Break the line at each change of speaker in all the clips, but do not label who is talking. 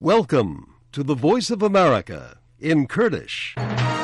Welcome to the Voice of America in Kurdish.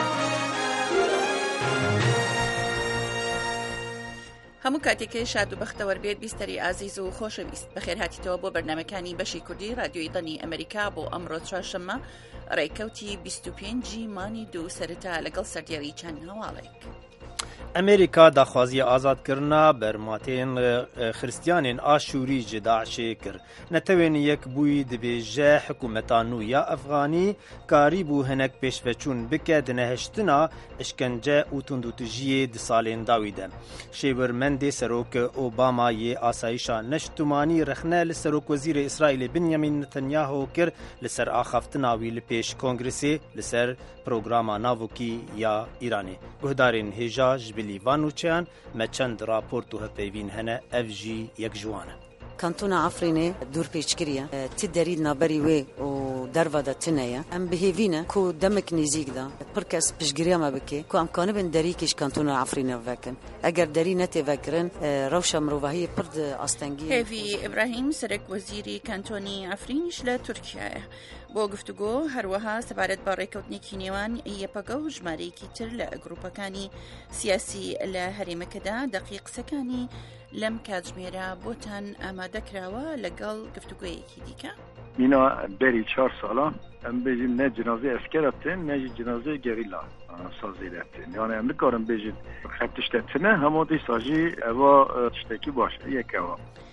هەموو کاتێکی شاد و بەختەوەر بێت بیستەری ئازیز و خۆشەویست بەخێر هاتیتەوە بۆ بەرنامەکانی بەشی کوردی رادیۆی دەنی ئەمریکا بۆ ئەمڕۆ چوارشەممە ڕێکەوتی 25 مانی دوو سەرەتا لەگەڵ سەردێڕی چەند هەواڵێک.
ئەمریکا داخوازیە ئازادکردنا بەرماتێن خریستیانên ئاشووری ji Daişê kir. Netewên yek bûyî dibêje hikûmeta nû ya Efxanî karî bû hinek pêşveçûn bike di nehiştina işkence û tundûtujiyê di salên dawî de. Şêwirmendê Serok Obama yê asayişa neştimanî rexne li Serokwezîrê İsraîlê Benyamin Netanyahu kir li ser axaftina wî li pêş Kongresê li ser programa navokî ya Îranê. Guhdarên hêja ji Lívan û çiyan me çend raport û hepeyvîn hene ev jî yek ji wan e.
Kantona Afrînê dûrpêçkiriye ti derî naberî wê û derva de tune ye em bihêvîne ku demek nêzik da pir kes piştgiriya me bike ku em kanibin derî kêj Kantona Afrînê vekin. Eger derî netê vekirin rewşa mirovahiyê pir di astengî.
هێڤی ئیبراهیم سەرۆکوەزیری کانتۆنی ئەفرینیش لە تورکیایە بۆ گفتوگۆ هەروەها سەبارەت بە ڕێکەوتنێکی نێوان یەپەگە و ژمارەیەکی تر لە گروپەکانی سیاسی لە هەرێمەکەدا دەقیق قسەکانی لەم کاتژمێرە بۆتان ئامادەکراوە لەگەڵ گفتوگۆیەکی دیکە.
مینا بری 4 سالا ام بجیم نه جنازه اسکرتن نه جنازه گریلا سازیدتن یعنی ام نکارم بجیم خطشتتنه همو دی ساجی اوا تشتکی باشه یک اوا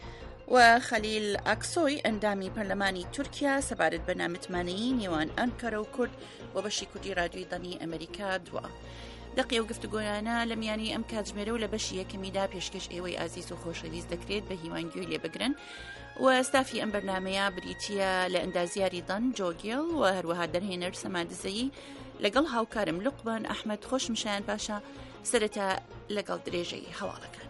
و خەلیل ئاکسۆی ئەندامی پەرلەمانی تورکیا سەبارەت بە نامتمانەیی نێوان ئەنکەرە و کورد بۆ بەشی کوردی رادیۆی دەنی ئەمریکا دووە. دەقی و گفتوگۆیانە لە میانی ئەم کاتژمێرە و لە بەشی یەکەمیدا پێشکەش ئێوەی ئازیز و خۆشەویست دەکرێت بە هیوانگوێی لێ بگرن و ستافی ئەم بەرنامەیە بریتیە لە ئەندازیاری دەن جۆگێڵ و هەروەها دەرهێنەر سەمادزەیی لەگەڵ هاوکارم لوقمان ئەحمەد خۆشمشایان پاشا سەرەتا لەگەڵ درێژەی هەواڵەکان.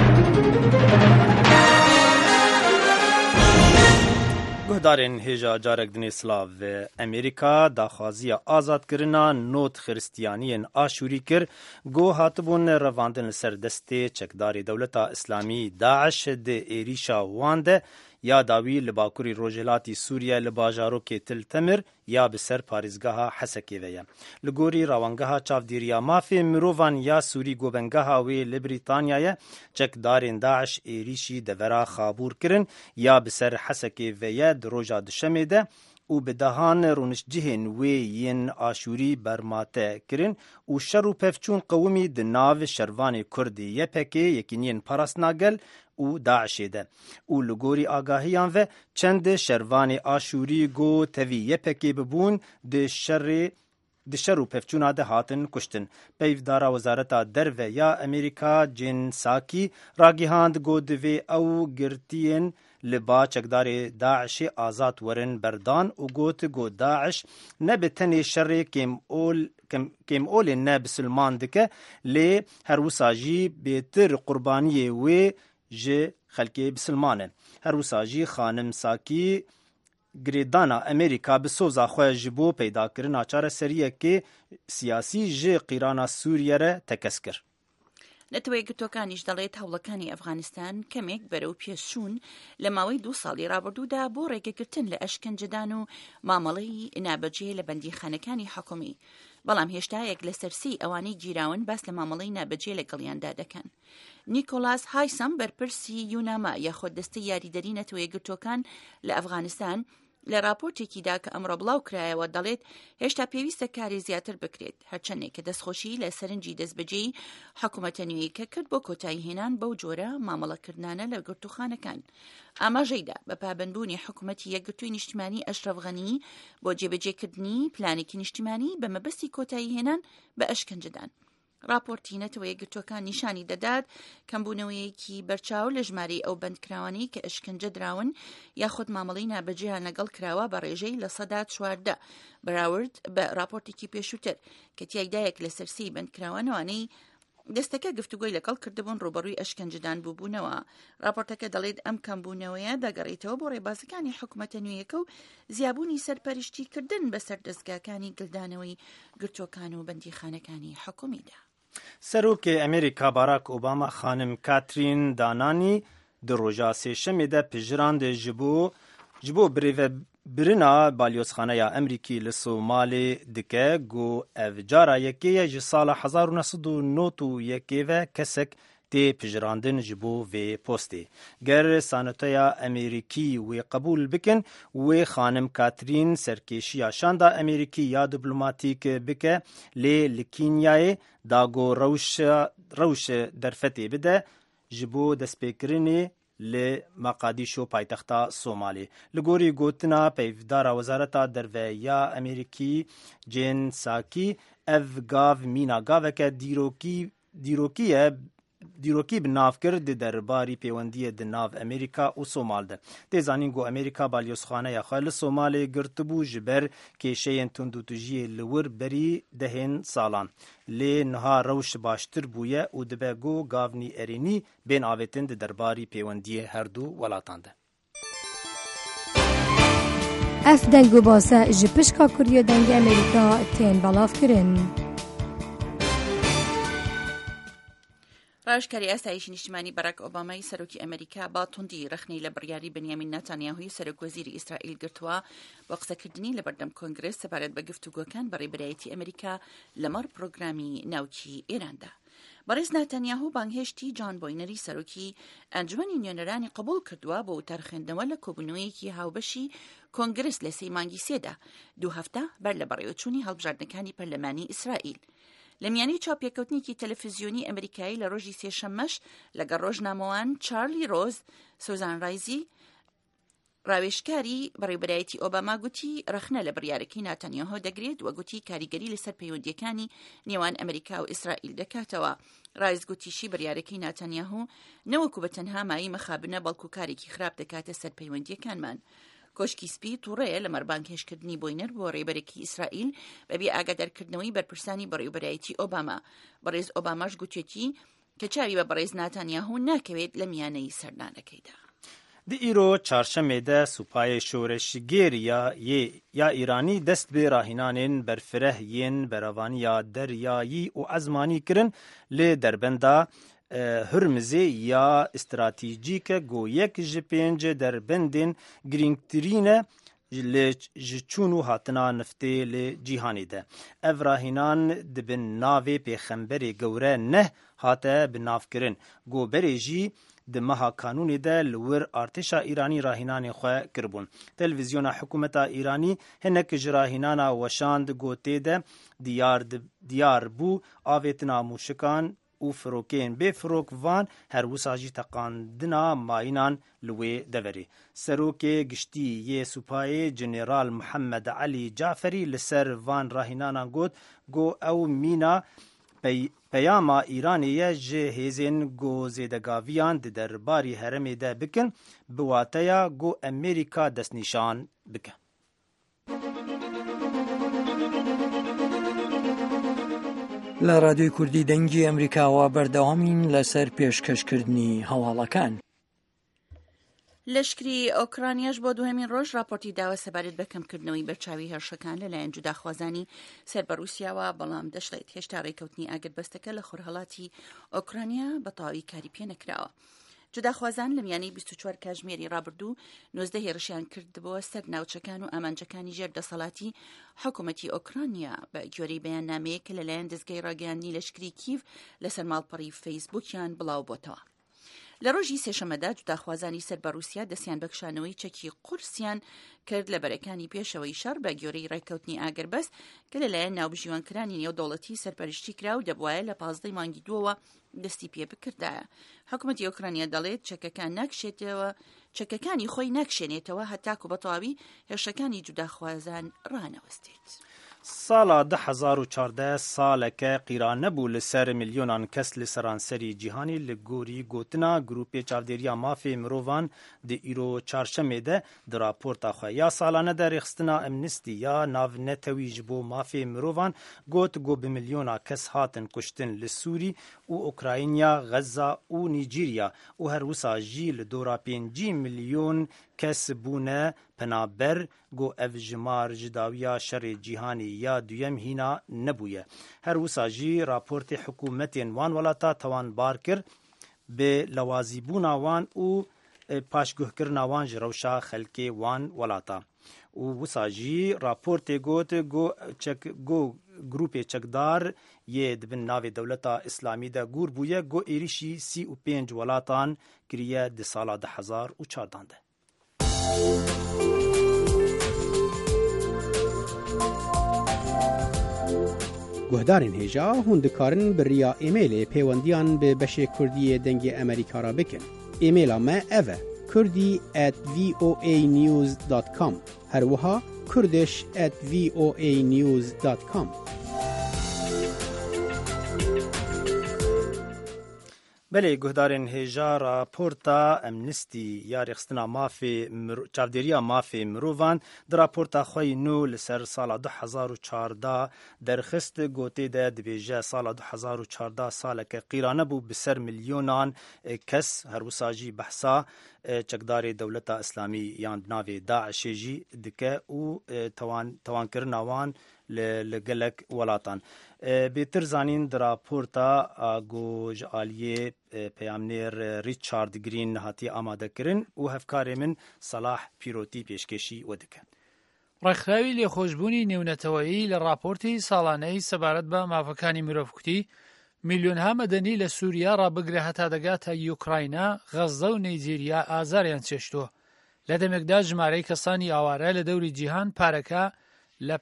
Guhdarên hêja carek dinê Slav Amerîka daxwaziya azadkirina not xiristiyaniyên Aşûrî kir got hatibûn revandin li ser destê çekdarê Dewleta İslamî Daeş di êrîşa wan de ya dawî li bakurî Rojhilatî Sûriye li bajarokê Til Temir ya bi ser parêzgeha Hesekê ve ye. Li gorî rawangeha çavdîriya mafê mirovan ya Sûrî gobengeha wê li Brîtanyayê çekdarên Daeş êrîşî devera xabûr kirin ya bi ser Hesekê ve ye di roja duşemê de û bi dehan rûnişcihên wê yên Aşûrî bermate kirin û şer û pevçûn qewimî di nav şervanê Kurdî YPG Yekîniyên Parasnagel û Daişê de û li gorî agahiyan ve çend şervanê Aşûrî got tevî YPG bibûn di şer û pevçûna de hatin kuştin. Peyvdara Wezareta Derve ya Amerîka Jen Psaki ragihand got divê ew girtiyên li ba çekdarê Daişê azad werin berdan û got Daeş ne bi tenê şerê kêmolên ne bisilman dike lê her wisa jî bêtir qurbaniyê wê ji xelkê bisilman e. Her wisa jî xanim Sakî girêdana Amerîka bi soza xwe ji bo peydakirina çareseriyekê siyasî ji qîrana Sûriye re tekez kir.
نەتەوەی گرتوەکانیش دەڵێت هەوڵەکانی ئەفغانستان کەمێک بەرەو پێشچوون لە ماوەی 2 ساڵی ڕابردوودا بۆ ڕێگەگرتن لە ئەشکەنجەدان و مامەڵەی نابەجێ لە بەندیخانەکانی حکومی. بەڵام هێشتا یەک لە سەرسی ئەوانەی گیراون باس لە مامەڵەی نابەجێ لەگەڵیاندا دەکەن. نیکۆلاس هایسەم بەرپرسی یوناما یاخۆ دەستەی یاریدەری نەتەوەی گرتوەکان لە ئەفغانستان لە راپۆرتێکیدا کە ئەمڕۆ بڵاو کرایەوە دەڵێت هێشتا پێویستە کاری زیاتر بکرێت هەرچەندێک کە دەستخۆشی لە سەرنجی دەستبەجێی حکوومەتە نوێیەکە کرد بۆ کۆتایی هێنان بەو جۆرە مامەڵەکردانە لە گرتوخانەکان. ئاماژەیدا بە پابەندبوونی حکوومەتی یەکگرتووی نیشتیمانی ئەشرەف غەنی بۆ جێبەجێکردنی پلانێکی نیشتیمانی بە مەبەستی کۆتایی هێنان بە ئەشکەنجەدان. راپۆرتی نەتەوەی گرتوەکان نیشانی دەدات کەمبوونەوەیەکی بەرچاو لە ژمارەی ئەو بەندکراوانی کە ئەشکەنجە دراون یاخود مامەڵەی نابەجێیان لەگەڵ کراوە بە ڕێژەی لە سەدا 14 بەراورد بە راپۆرتێکی پێشووتر کە تیایدایەک لە سەرسی بەندکراوانەوانەی دەستەکە گفتوگۆی لەگەڵ کردبوون ڕوبەڕووی ئەشکەنجەدان بووبوونەوە. راپۆرتەکە دەڵێت ئەم کەمبوونەوەیە دەگەڕێتەوە بۆ ڕێبازەکانی حکوومەتە نوێیەکە و زیابوونی سەرپەرشتیکردن بەسەر دەستگاکانی گلدانەوەی گرتوەکان و بەندیخانەکانی حکومیدا.
Serokê Amerîka Barack Obama xanim Catherine Dananî di roja sêşemê de pijirand ji bo birêve برنا بالیوزخانه یا امریکی لسومالی دکه گو افجارا یکیه جسال 1991 و کسک تی پجراندن جبو و پوستی. گر سانتویا امریکی و قبول بکن و خانم کاترین سرکیشی شاندا امریکی یا دیپلماتیک بکه لی لکینیای داگو روش درفتی بده جبو دسپیکرینی ل مقادیشو پایتخت سومالی لگوری گوتنا پیفدار وزارت درویا امریکی جین ساکی افگاو مینا گاوک دیروکی بناف کرد درباری پیوندی دناف امریکا و سومال ده. تیزانین گو امریکا بالیوزخانه یا خال سومالی گرتبو جبر کشین تندوتجی لور بری دهن سالان. لی نها روش باشتر بویه و دبگو گاونی ارینی بین آویتن درباری پیوندی هر دو ولاتان ده.
اف دنگو باسه جپشکا کریو دنگ امریکا تین بلاف کرن.
ڕاشکاری ئاسایشی نیشتیمانی بەراک ئۆبامای سەرۆکی ئەمریکا با توندی رەخنەی لە بڕیاری بنیامین نەتانیاهوی سەرۆکوەزیری ئیسرائیل گرتووە بۆ قسەکردنی لە بەردەم کۆنگرس سەپارەت بە گفتوگۆکان بەڕێبەرایەتی ئەمریکا لەمەڕ پرۆگرامی ناوچی ئێراندا. بەڕێز ناتانیاهو بانگهێشتی جان بۆینەری سەرۆکی ئەنجومەنی نوێنەرانی قبول کردووە بۆ وتارخێندنەوە لە کۆبوونەوەیەکی هاوبەشی کۆنگرس لە سەی مانگی سێدا 2 هەفتە بەر لە بەڕێوەچوونی هەڵبژاردنەکانی پەرلەمانی ئیسرائیل. لە میانەی چاپیەکەوتنێکی تەلەڤیزیۆنی ئەمریکایی لە ڕۆژی سێشەممەش لەگەڵ ڕۆژنامەوان چارلی ڕۆز سوزان رایزی ڕاوێژکاری بەڕێوەبەرایەتی ئۆباما گوتی رەخنە لە بڕیارەکەی ناتانیاهۆ دەگرێت و گوتی کاریگەری لەسەر پەیوەندیەکانی نێوان ئەمریکا و ئیسرائیل دەکاتەوە. رایز گوتیشی بڕیارەکەی ناتانیاهۆ نەوەکو بە تەنها مایی مەخابنە بەڵکو کارێکی خراپ دەکاتە سەر پەیوەندیەکانمان. کۆشکی سپی تووڕەیە لە مەربانگهێشکردنی بۆینەر بۆ ڕێبەرێکی ئیسرائیل بەبێ ئاگادارکردنەوەی بەرپرسانی بەڕێوەبەرایەتی ئۆباما. بەڕێز ئۆباماش گوتێتی کە چاوی بە بەڕێز ناتانیاهو ناکەوێت لە میانەی سەردانەکەیدا.
دی ایرو چهارشنبه ده سوپای شورشگیر یا ایرانی دست به راهینانین برفره ین براوانی یا دریایی و ازمانی کرن لی دربنده هرمزی یا استراتیجیک گو یک جپینج دربندین گرینگترینه لچونو هاتنا نفته لجیهانی ده. افراهینان دبن ناوی پیغمبری گوره نه هاته بناف کرن. گو بریجی د مها قانونی ده لور ارتشا ایرانی راهینان خو کربون. تلویزیون حکومت ایرانی هنک جراهینانا وشاند گوته ده دیار بو آویتنا موشکان او فروکین به فروک وان هر وساجی تقاندنا ماینان لوی دوری. سروک گشتی یه سپای جنرال محمد علی جعفری لسر وان راهینانا گو او مینا پیاما ایرانی جهیزین گو زیدگاویان درباری هرمی ده بکن بواتیا گو امریکا دست نشان بکن.
لە رادیۆی کوردی دەنگی ئەمریکاوە بەردەوامین لەسەر پێشکەشکردنی هەواڵەکان.
لەشکری ئۆکرانیاش بۆ دوهەمین ڕۆژ راپۆرتی داوە سەبارەت بە کەمکردنەوەی بەرچاوی هێرشەکان لەلایەن جوداخوازانی سەر بە رووسیاوە، بەڵام دەشڵێت هێشتا ڕێکەوتنی ئاگربەستەکە لە خۆرهەڵاتی ئۆکرانیا بە تەواوی کاری پێ نەکراوە. جوداخوازان لە میانەی 24 کاتژمێری ڕابردوو 19 هێرشیان کردبووە سەر ناوچەکان و ئامانجەکانی ژێردەسەڵاتی حکوومەتی ئۆکرانیا بە گوێرەی بەیاننامەیە کە لەلایەن دەستگای ڕاگەیاندنی لەشکری کیڤ لەسەر ماڵپەڕی فەیسبووکیان بڵاو بۆتەوە. لە ڕۆژی سێشەمەدا جوداخوازانی سەر بە رووسیا دەستیان بەکشانەوەی چەکی قورسیان کرد لە بەرەکانی پێشەوەی شەڕ بە گوێرەی ڕێککەوتنی ئاگربەست کە لەلایەن ناوبژیوانکرانی نێودەوڵەتی سەرپەرشتی کرا و دەبوایە لە 15 مانگی دووەوە دەستی پێ بکردایە. حکوومەتی ئۆکرانیا دەڵێت چەکەکانی خۆی نەکشێنێتەوە هەتاکو بە تەواوی هێرشەکانی جوداخوازان ڕانەوەستێت.
سالا 2014 سالکه قیران نبو لسر میلیونان کس لسرانسری جیهانی لگوری گوتنا گروپی چاودێریا مافی مروان دی ایرو چارشمه ده در راپورتا خواه یا سالانه در اخستنا امنستی یا ناو نتویج بو مافی مروان گوت گو بمیلیونا کس هاتن کشتن لسوری و اوکراینیا غزه و نیجیریا و هر وسا جیل دورا 5 میلیون کس بونه پنابر گو اف جمار جداویا شر جیهانی یا دویم هینا نبویه. هر وساجی راپورت حکومت وان ولاتا توان بار کر به لوازیبونا وان و پاشگوه کرنا وان جروشا خلکی وان ولاتا. و وساجی راپورت گوت گو گروپ چکدار یه دبن ناو دولتا اسلامی دا گور بویه گو ایریشی 35 ولاتان کریه دی سالا 2014 ده.
گهدارن هجا هندکارن بریا ایمیل پیوندیان به بشه کردی دنگ امریکا را بکن. ایمیل ما اوه kurdi@voanews.com هر وها kurdish@voanews.com.
بله گهدارن هجا راپورتا امنستی یا رخصتنا مافی چاودریا مافی مروان در راپورتا خوی نو لسر سال 2014 درخست گوته ده دبیجه سال 2014 سال که قیرانه بو بسر میلیونان کس هر وساجی بحثا چکدار دولت اسلامی یان ناوی داعش جی دکه او توان کرناوان لگلک ولاتان بهتر زانین در راپورتا گوج آلیه پیامنیر ریچارد گرین هاتی آماده کرن و هفکار من صلاح پیروتی پیشکشی ودکن.
ڕێکخراوی لێخۆشبوونی نێونەتەوەیی لە راپۆرتی ساڵانەی سەبارەت بە مافەکانی مرۆڤکوتی میلیۆنها مەدەنی لە سووریا ڕابگرە هەتا دەگاتە یوکڕاینا، غەزە و نەیجێریا ئازاریان چێشتووە. لە دەمێکدا ژمارەی کەسانی ئاوارە لە دەوری جیهان پارەکە لە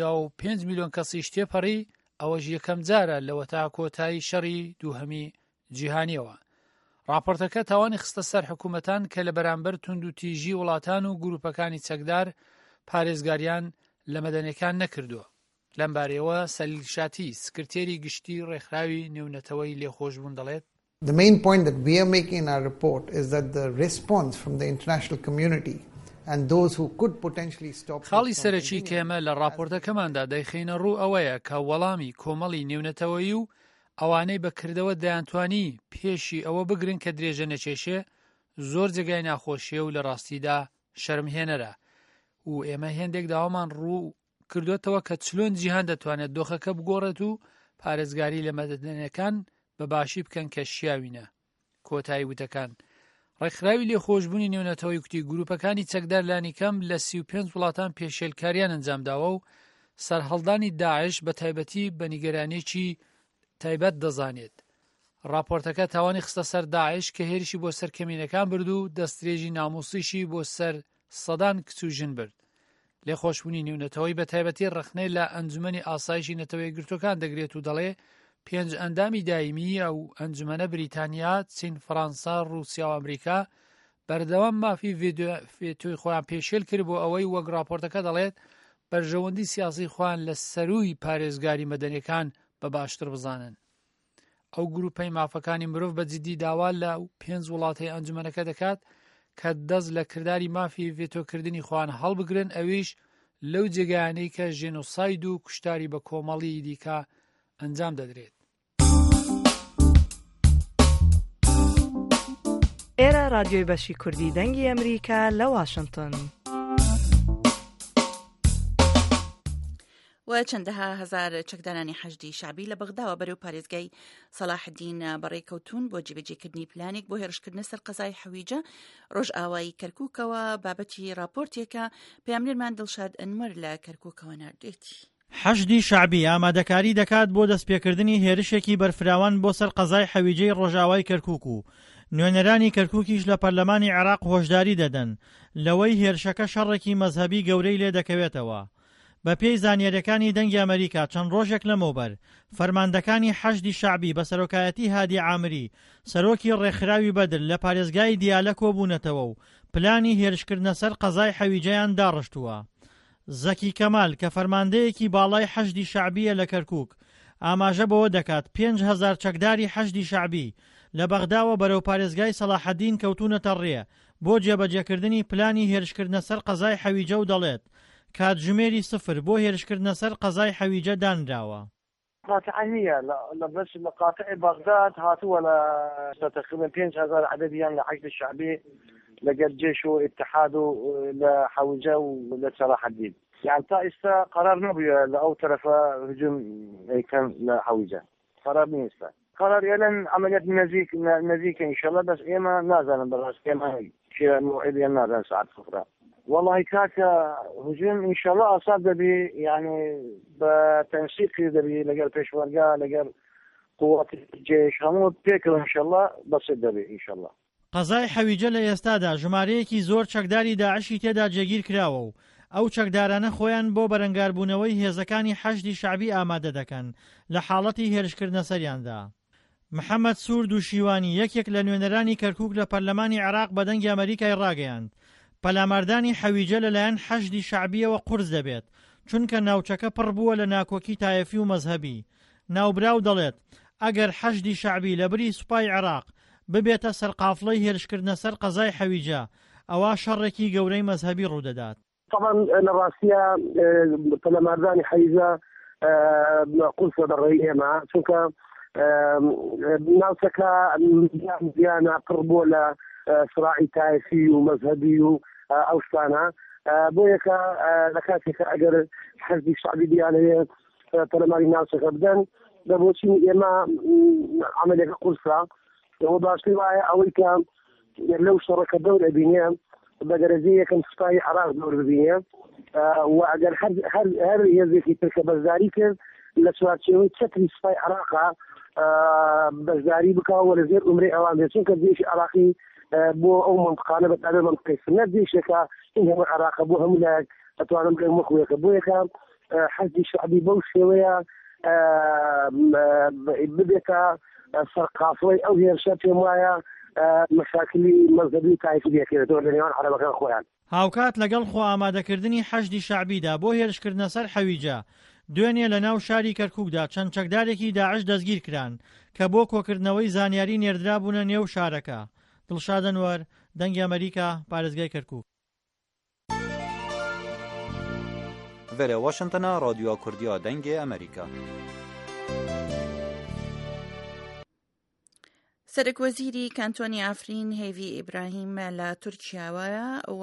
55 میلیۆن کەسیش تێپەڕی، ئەوەش یەکەم جارە لەوە تا کۆتایی شەڕی دووهەمی جیهانیەوە. راپۆرتەکە تاوانی خستە سەر حکوومەتان کە لە بەرامبەر توندوتیژی وڵاتان و گروپەکانی چەکدار پارێزگاریان لە مەدەنیەکان نەکردووە. لەم بارەیەوە سەلیل شاتی سکرتێری گشتی ڕێکخراوی نێونەتەوەی لێخۆشبوون دەڵێت
The main point that we are making in our report is that the response from the international community and those who could potentially stop
خاڵی سەرەکی کێمە لە راپۆرتەکەماندا دەیخینە ڕوو ئەوەیە کە وەڵامی کۆمەڵی نێونەتەوەیی و ئەوانەی بەکردەوە دەیانتوانی پێشی ئەوە بگرن کە درێژە نەچێشێ زۆر جێگای ناخۆشیە و لە ڕاستیدا شەرمهێنەرە و ئێمە هێندێک داوامان ڕوو کردوێتەوە کە چلۆن جیهان دەتوانێت دۆخەکە بگۆڕێت و پارێزگاری لە مەدەنیەکان بەباشی بکەن کە شیاوینە. کۆتایی وتەکان ڕێکخراوی لێخۆشبوونی نێونەتەوەی کوتی گروپەکانی چەکدار لانی کەم لە 35 وڵاتان پێشێلکاریان ئەنجامداوە و سەرهەڵدانی داعش بە تایبەتی بە نیگەرانێکی تایبەت دەزانێت. راپۆرتەکە تاوانی خستە سەر داعش کە هێرشی بۆ سەر کەمینەکان برد و دەستدرێژی ناموسیشی بۆ سەر سەدان کچ و ژن برد. لێخۆشبوونی نێونەتەوەی بە تایبەتی ڕەخنەی لە ئەنجومەنی ئاسایشی نەتەوەی گرتوەکان دەگرێت و دەڵێ 5 ئەندامی دایمی ئەو ئەنجومەنە بریتانیا، چین، فەڕەنسا، ڕووسیا و ئەمریکا بەردەوام مافی ڤێتۆی خۆیان پێشێل کرد بۆ ئەوەی وەک راپۆرتەکە دەڵێت بەرژەوەندی سیاسی خۆیان لە سەرووی پارێزگاری مەدەنیەکان بە باشتر بزانن. ئەو گروپەی مافەکانی مرۆڤ بە جددی داوا لە 5 وڵاتی ئەنجومەنەکە دەکات کە دەست لە کردداری مافی ڤێتۆکردنی خۆیان هەڵبگرن، ئەویش لەو جێگایانەی کە ژێنۆساید و کوشتاری بە کۆمەڵی دیکە ئەنجام دەدرێت.
ئێرە رادیۆی بەشی کوردی دەنگی ئەمریکا لە واشنگتن.
و چەندەها هەزار چەکدارانی حەشدی شعبی لە بەغداوە بەرەو پارێزگای سەلاحدین بەڕێکەوتون بۆ جێبەجێکردنی پلانێک بۆ هێرشکردنە سەر قەزای حەویجە ڕۆژئاوایی کەرکووکەوە بابەتی راپۆرتێکە پێامنێرمان دڵشاد ئەنوەر لە کەرکووکەوە ناردێتی.
حەشدی شعبی ئامادەکاری دەکات بۆ دەستپێکردنی هێرشێکی بەرفراوان بۆ سەر قەزای حەویجەی ڕۆژئاوای کەرکووک و نوێنەرانی کەرکووکیش لە پەرلەمانی عێراق هۆشداری دەدەن لەوەی هێرشەکە شەڕێکی مەزهەبی گەورەی لێ دەکەوێتەوە. بە پێی زانیاریەکانی دەنگی ئەمریکا چەند ڕۆژێک لەمەوبەر فەرماندەکانی حەشدی شعبی بە سەرۆکایەتی هادی عامری سەرۆکی ڕێکخراوی بەدر لە پارێزگای دیالە کۆبوونەتەوە و پلانی هێرشکردنە سەر قەزای حەویجەیان داڕشتووە. زەکی کەمال کە فەرماندەیەکی باڵای حەشدی شعبیە لە کەرکووک ئاماژە بەوە دەکات 5,000 چەکداری حەشدی شعبی لە بەغداوە بەرەو پارێزگای سەلاحەدین کەوتونەتە ڕێ بۆ جێبەجێکردنی پلانی هێرشکردنە سەر قەزای حەویجە و دەڵێت کاتژمێری 0 بۆ هێرشکردنە سەر قەزای حەویجە دانراوە.
قاطعا هي بس لقاطع بغداد هاتوا تقريبا 5,000 عدديا لحشد الشعبي لقى جيش واتحاد لحوجه ولصلاح الدين يعني طائفة قرار نبي لأو طرف هجوم كان لحوجه قرار نيستا قرار يلن عملية نزيك إن شاء الله بس إما نازل بالراس إما شيء موعد ينازل ساعات أخرى والله كاكا هجوم ان شاء الله اصاب دبي يعني بتنسيق دبي لقى البيشوارقا لقى قوات الجيش همو بيكر ان شاء الله بس دبي ان شاء الله.
قەزای حەویجە لە ئێستادا ژمارەیەکی زۆر چەکداری داعشی تێدا جێگیر کراوە و ئەو چەکدارانە خۆیان بۆ بەرەنگاربوونەوەی هێزەکانی حەشدی شعبی ئامادە دەکەن لە حاڵەتی هێرشکردنە سەریاندا. محەممەد سوورد و شیوانی یەکێک لە نوێنەرانی کەرکووک لە پەرلەمانی عێراق بە دەنگی ئەمریکای ڕاگەیاند پەلاماردانی حەویجە لەلایەن حەشدی شعبیەوە قورس دەبێت چونکە ناوچەکە پڕ بووە لە ناکۆکی تایەفی و مەزهەبی. ناوبراو دەڵێت ئەگەر حەشدی شعبی لە بری سوپای عێراق ببێتە سەرقافڵەی هێرشکردنە سەر قەزای حەویجە ئەوە شەڕێکی گەورەی مەزهەبی ڕوودەدات.
طبعا لە ڕاستیە پەلاماردانی حەویجە قورسە دەڕێی ئێمە چونکە ناوچەکە زیانە پڕ بووە لە سراعی تایەفی و مەزهەبی و ئەو شتانە بۆ یەکە لە کاتێکە ئەگەر حەزبی شعبی دیان هەیە پەرلەمانی ناوچەکە بدەن دەبۆچی ئێمە عەمەلێکە قورسە ئەوە باشتر وایە ئەوەی کە لەو شەڕەکە دەور ئەبینێ بە گەرەزەی یەکەم سوپای عێراق دەور ببینێ و ئەگەر هەر هێزێکی ترکە بەشداری کرد لە چوارچێوەی چەتری سوپای عێراقا بەشداری بکەوە لە زێر ئومرەی ئەوان بێت چونکە جێشی عێراقی بۆ ئەو منطقانە بەتابێ منطقەی سنەت جێشێکە این هەموو عێراقە بۆ هەموو لایەک ئەتوانم بڵێم وەکوێکە بۆ یەکە حەزبی شعبی بەو شێوەیە ببێتە سەرقافڵەی ئەو هێرشە پێم وایە مەشاکلی مەزهەبی تایەفی دەکرێتەوە لە نێوان عەرەبەکان خۆیان.
هاوکات لەگەڵ خۆ ئامادەکردنی حەشدی شعبیدا بۆ هێرشکردنە سەر حەویجە دوێنێ لە ناو شاری کەرکووکدا چەند چەکدارێکی داعش دەستگیر کران کە بۆ کۆکردنەوەی زانیاری نێردرا بوونە نێو شارەکە. دڵشاد ئەنوەر، دەنگی ئەمریکا، پارێزگای کەرکووک.
Vere Washingtona Radyoya Kurdiya Dengê Amerîka.
سەرۆکوەزیری کانتۆنی ئافرین هێڤی ئیبراهیم لە تورکیاوە و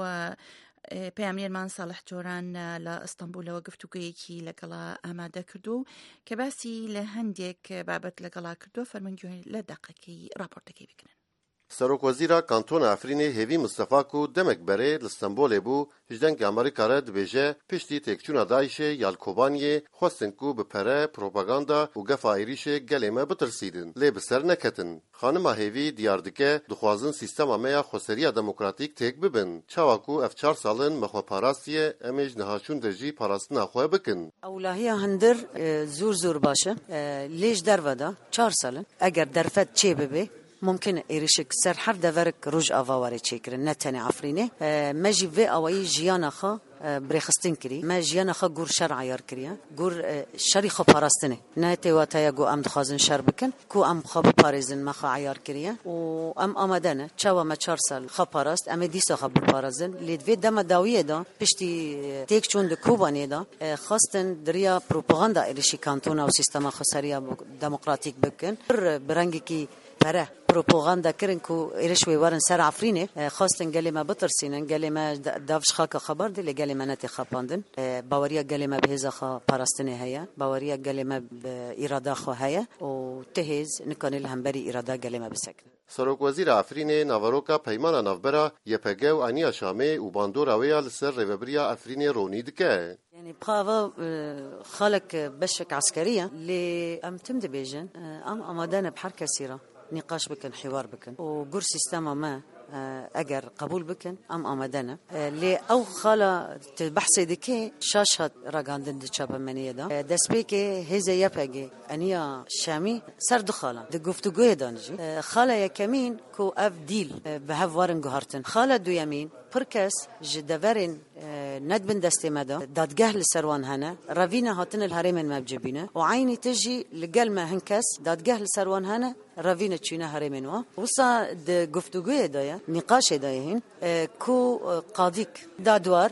پەیامنێرمان ساڵح جۆران لە ئەستەمبولەوە گفتوگویەکی لەگەڵا ئامادە کردو کە باسی لە هەندێک بابەت لەگەڵا کردو فەرمانگوێ لە دەقەکەی راپۆرتەکەی بکنن.
سەرۆکوەزیرە کانتۆنا ئەفرینê هێڤی مستەفا و demek berê li Stenbolê bû hişdengê Amerîka re dibêje piştî têkçûna Daişê ya li Kobaniyê xwestin ku bi pere, propaganda û gefa êrişê gelê me bitirsîdin lê bi ser neketin. Xanima hêvî diyar dike dixwazin sîstema me ya xweseriya demokratîk têk bibin. Çawa ku ev 4 salin me xwe parastiye em ê ji nihaçûn de jî parastina xwe bikin.
Ewlahiya hindir zûr baş e lê ji derve de 4 salin eger derfet çê bibe ممكن إيرشك سر حر دورك رج أفاوري تشكر نتني عفرينه ما جي في أوي جيانا خا بريخستين كري ما جيانا خا جور شرع عيار كريا جور شري خا باراستنه نهتي واتايا جو أم دخازن شر بكن كو أم خا باريزن ما خا عيار كريا و أم أمدنا تشوا ما 4 سال خا باراست أم ديسا خا بارازن ليدفي دم داوية دا بشتي تيك چون دكوباني دا خاستن دريا بروباغندا إيرشي كانتونا وسيستما خسريا ديمقراطيك بكن برنجكي پره پروپاگاندا کرن کو ایرشوی ورن سر عفرینه خواستن گلی ما بترسینن گلی ما دافش خاک خبر دی گلی ما نتی خپاندن باوریا گلی ما بهزا خا پاراستنه هيا باوریا گلی ما اراده خو هيا او تهز نکن لهم بری اراده گلی ما بسکن.
سەرۆکوەزیر ئەفرینê ناڤەرۆکا پەیمانە ناڤبەرە یەپەگە و ئەنیا شامê û bandora wê ya li ser rêveberiya Efrînê ronî dike.
يعني بخافا خالك بشك عسكرية اللي أم تمد بيجن أم أمادانا بحر كثيرة نقاش بكن حوار بكن وقر سيستما ما أجر قبول بكن أم أمدنا لي أو خلا تبحثي دكي شاشة رجعندن دشابة منية دا دسبيكي هزا يبقى أنيا شامي سرد خلا دقفتوجي دانجي خلا يا كمين كو أف ديل بهاف وارن جهرتن خلا دو يمين بركس جدفرين ندبن دستي مدا دادجه لسروان هنا رافينا هاتن الهرمين ما بجبينا وعيني تجي لقل ما هنكس دادجه لسروان هنا رافينا تشينا هرمين وصا دقفتوجي دايا نقاش دايهن كو قاضيك دادوار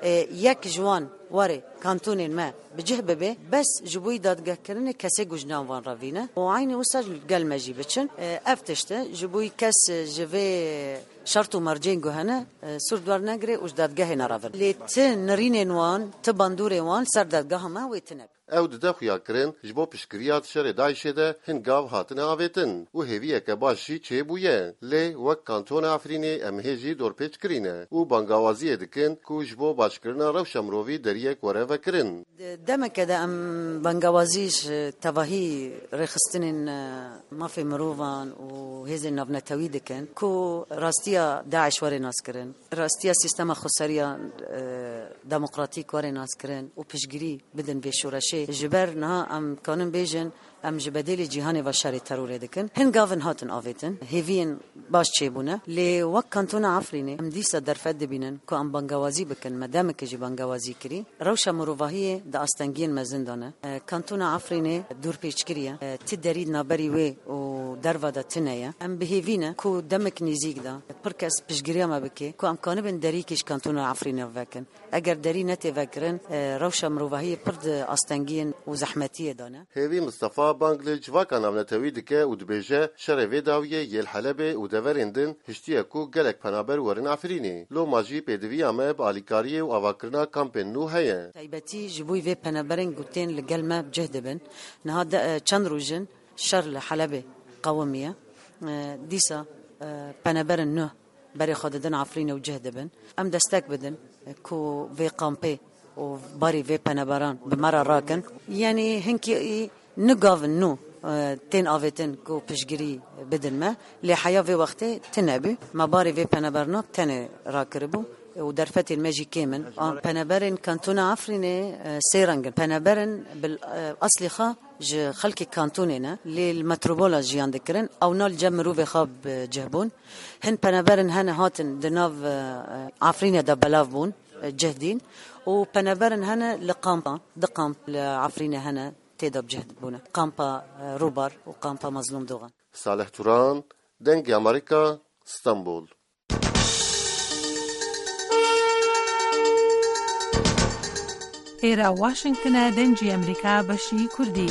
يك جوان واري كانتونين ما بجهبه به بس جبوي دادگاه کرنه کسی گوجنان وان راوینه و عینی وسط گل مجی بچن افتشته جبوي کس جوی شرط و مرجين جهنه سردوار نگره وش دادگاه نراول لیت نرینن وان تباندور وان سر دادگاه ما ويتنب
ew dide xuyakirin ji bo piştgiriya şerê Daişê de hin gav hatine avêtin û hêviyeke baş jî çêbûye. Lê wek Kantona Efrînê em hê jî dorpêç kirîne û bangawaziyê dikin ku ji bo başkirina rewşa mirovî deriyek were vekirin.
Demeke de em bangawazî ji tevahî rêxistinên mafê mirovan û hêzên navnetewî dikin ku rastiya Daeş were naskirin, rastiya sîstema xweseriya demokratîk were naskirin û piştgirî bidin vê şoreşê ji ber niha em kanin bêjin em ji bedelê cîhanê ve şerê terorê dikin. Hin gavin hatin avêtin, hêviyên baş çêbûne. Lê wek Kantona Efrînê em dîsa derfet dibînin ku em bangawazî bikin, me demekê jî bangawazî kirî. Rewşa mirovahiyê di astengiyên me zindan e. Kantona Efrînê dûrpêçkirî ye. Ti derî naberî wê û derva de tune ye. Em bihêvîne ku demek nêzik da pir kes piştgiriya me bike ku em kanibin derîkê ji Kantona Efrînê vekin. Eger derî netê vekirin, rewşa mirovahiyê pir di astengiyên û zehmetiyê de ne.
Hêvî Mustafa bang li civaka navnetewî dike û dibêje şerê vê dawiyê yêl Helebê û deverên din hiştiye ku gelek penaber werin Efrînê. Loma jî pêdiviya me bi alîkariyê û avakirina kampên nû heye.
Taybetî ji bo vê penaberên gotên li gel me cih dibin. Niha çend rojin şer li Helebê qewimiye. Dîsa penaberên nû berê xwe didin Efrînê û cih dibin. Em destek bidin ku vê kampê û barî vê penaberan bi me re rakin. Yanî hinkî nigavin nû tên avêtin ku piştgirî bidin me. Lê heya vê wextê tinebû. Me barê vê penaberna tenê rakiribû û derfetên me jî kêmin. Penaberên Kantona Efrînê sê rengin. Penaberên bil aslî xwe ji xelkê kantonê ne lê li metropola jiyan dikirin. Ew nal cem mirovê xwe cihbûn. Hin penaberên hene hatin di nav Efrînê de belav bûn cih dîn û penaberên hene li kampa di kamp li Efrînê hene têda cih bûne. Kampa Robar û kampa Mazlûm Doğan.
Salih Turan, Dengê Amerîka, İstanbul.
ئێرە واشنگتنە دەنگی ئەمریکا بەشی کوردی.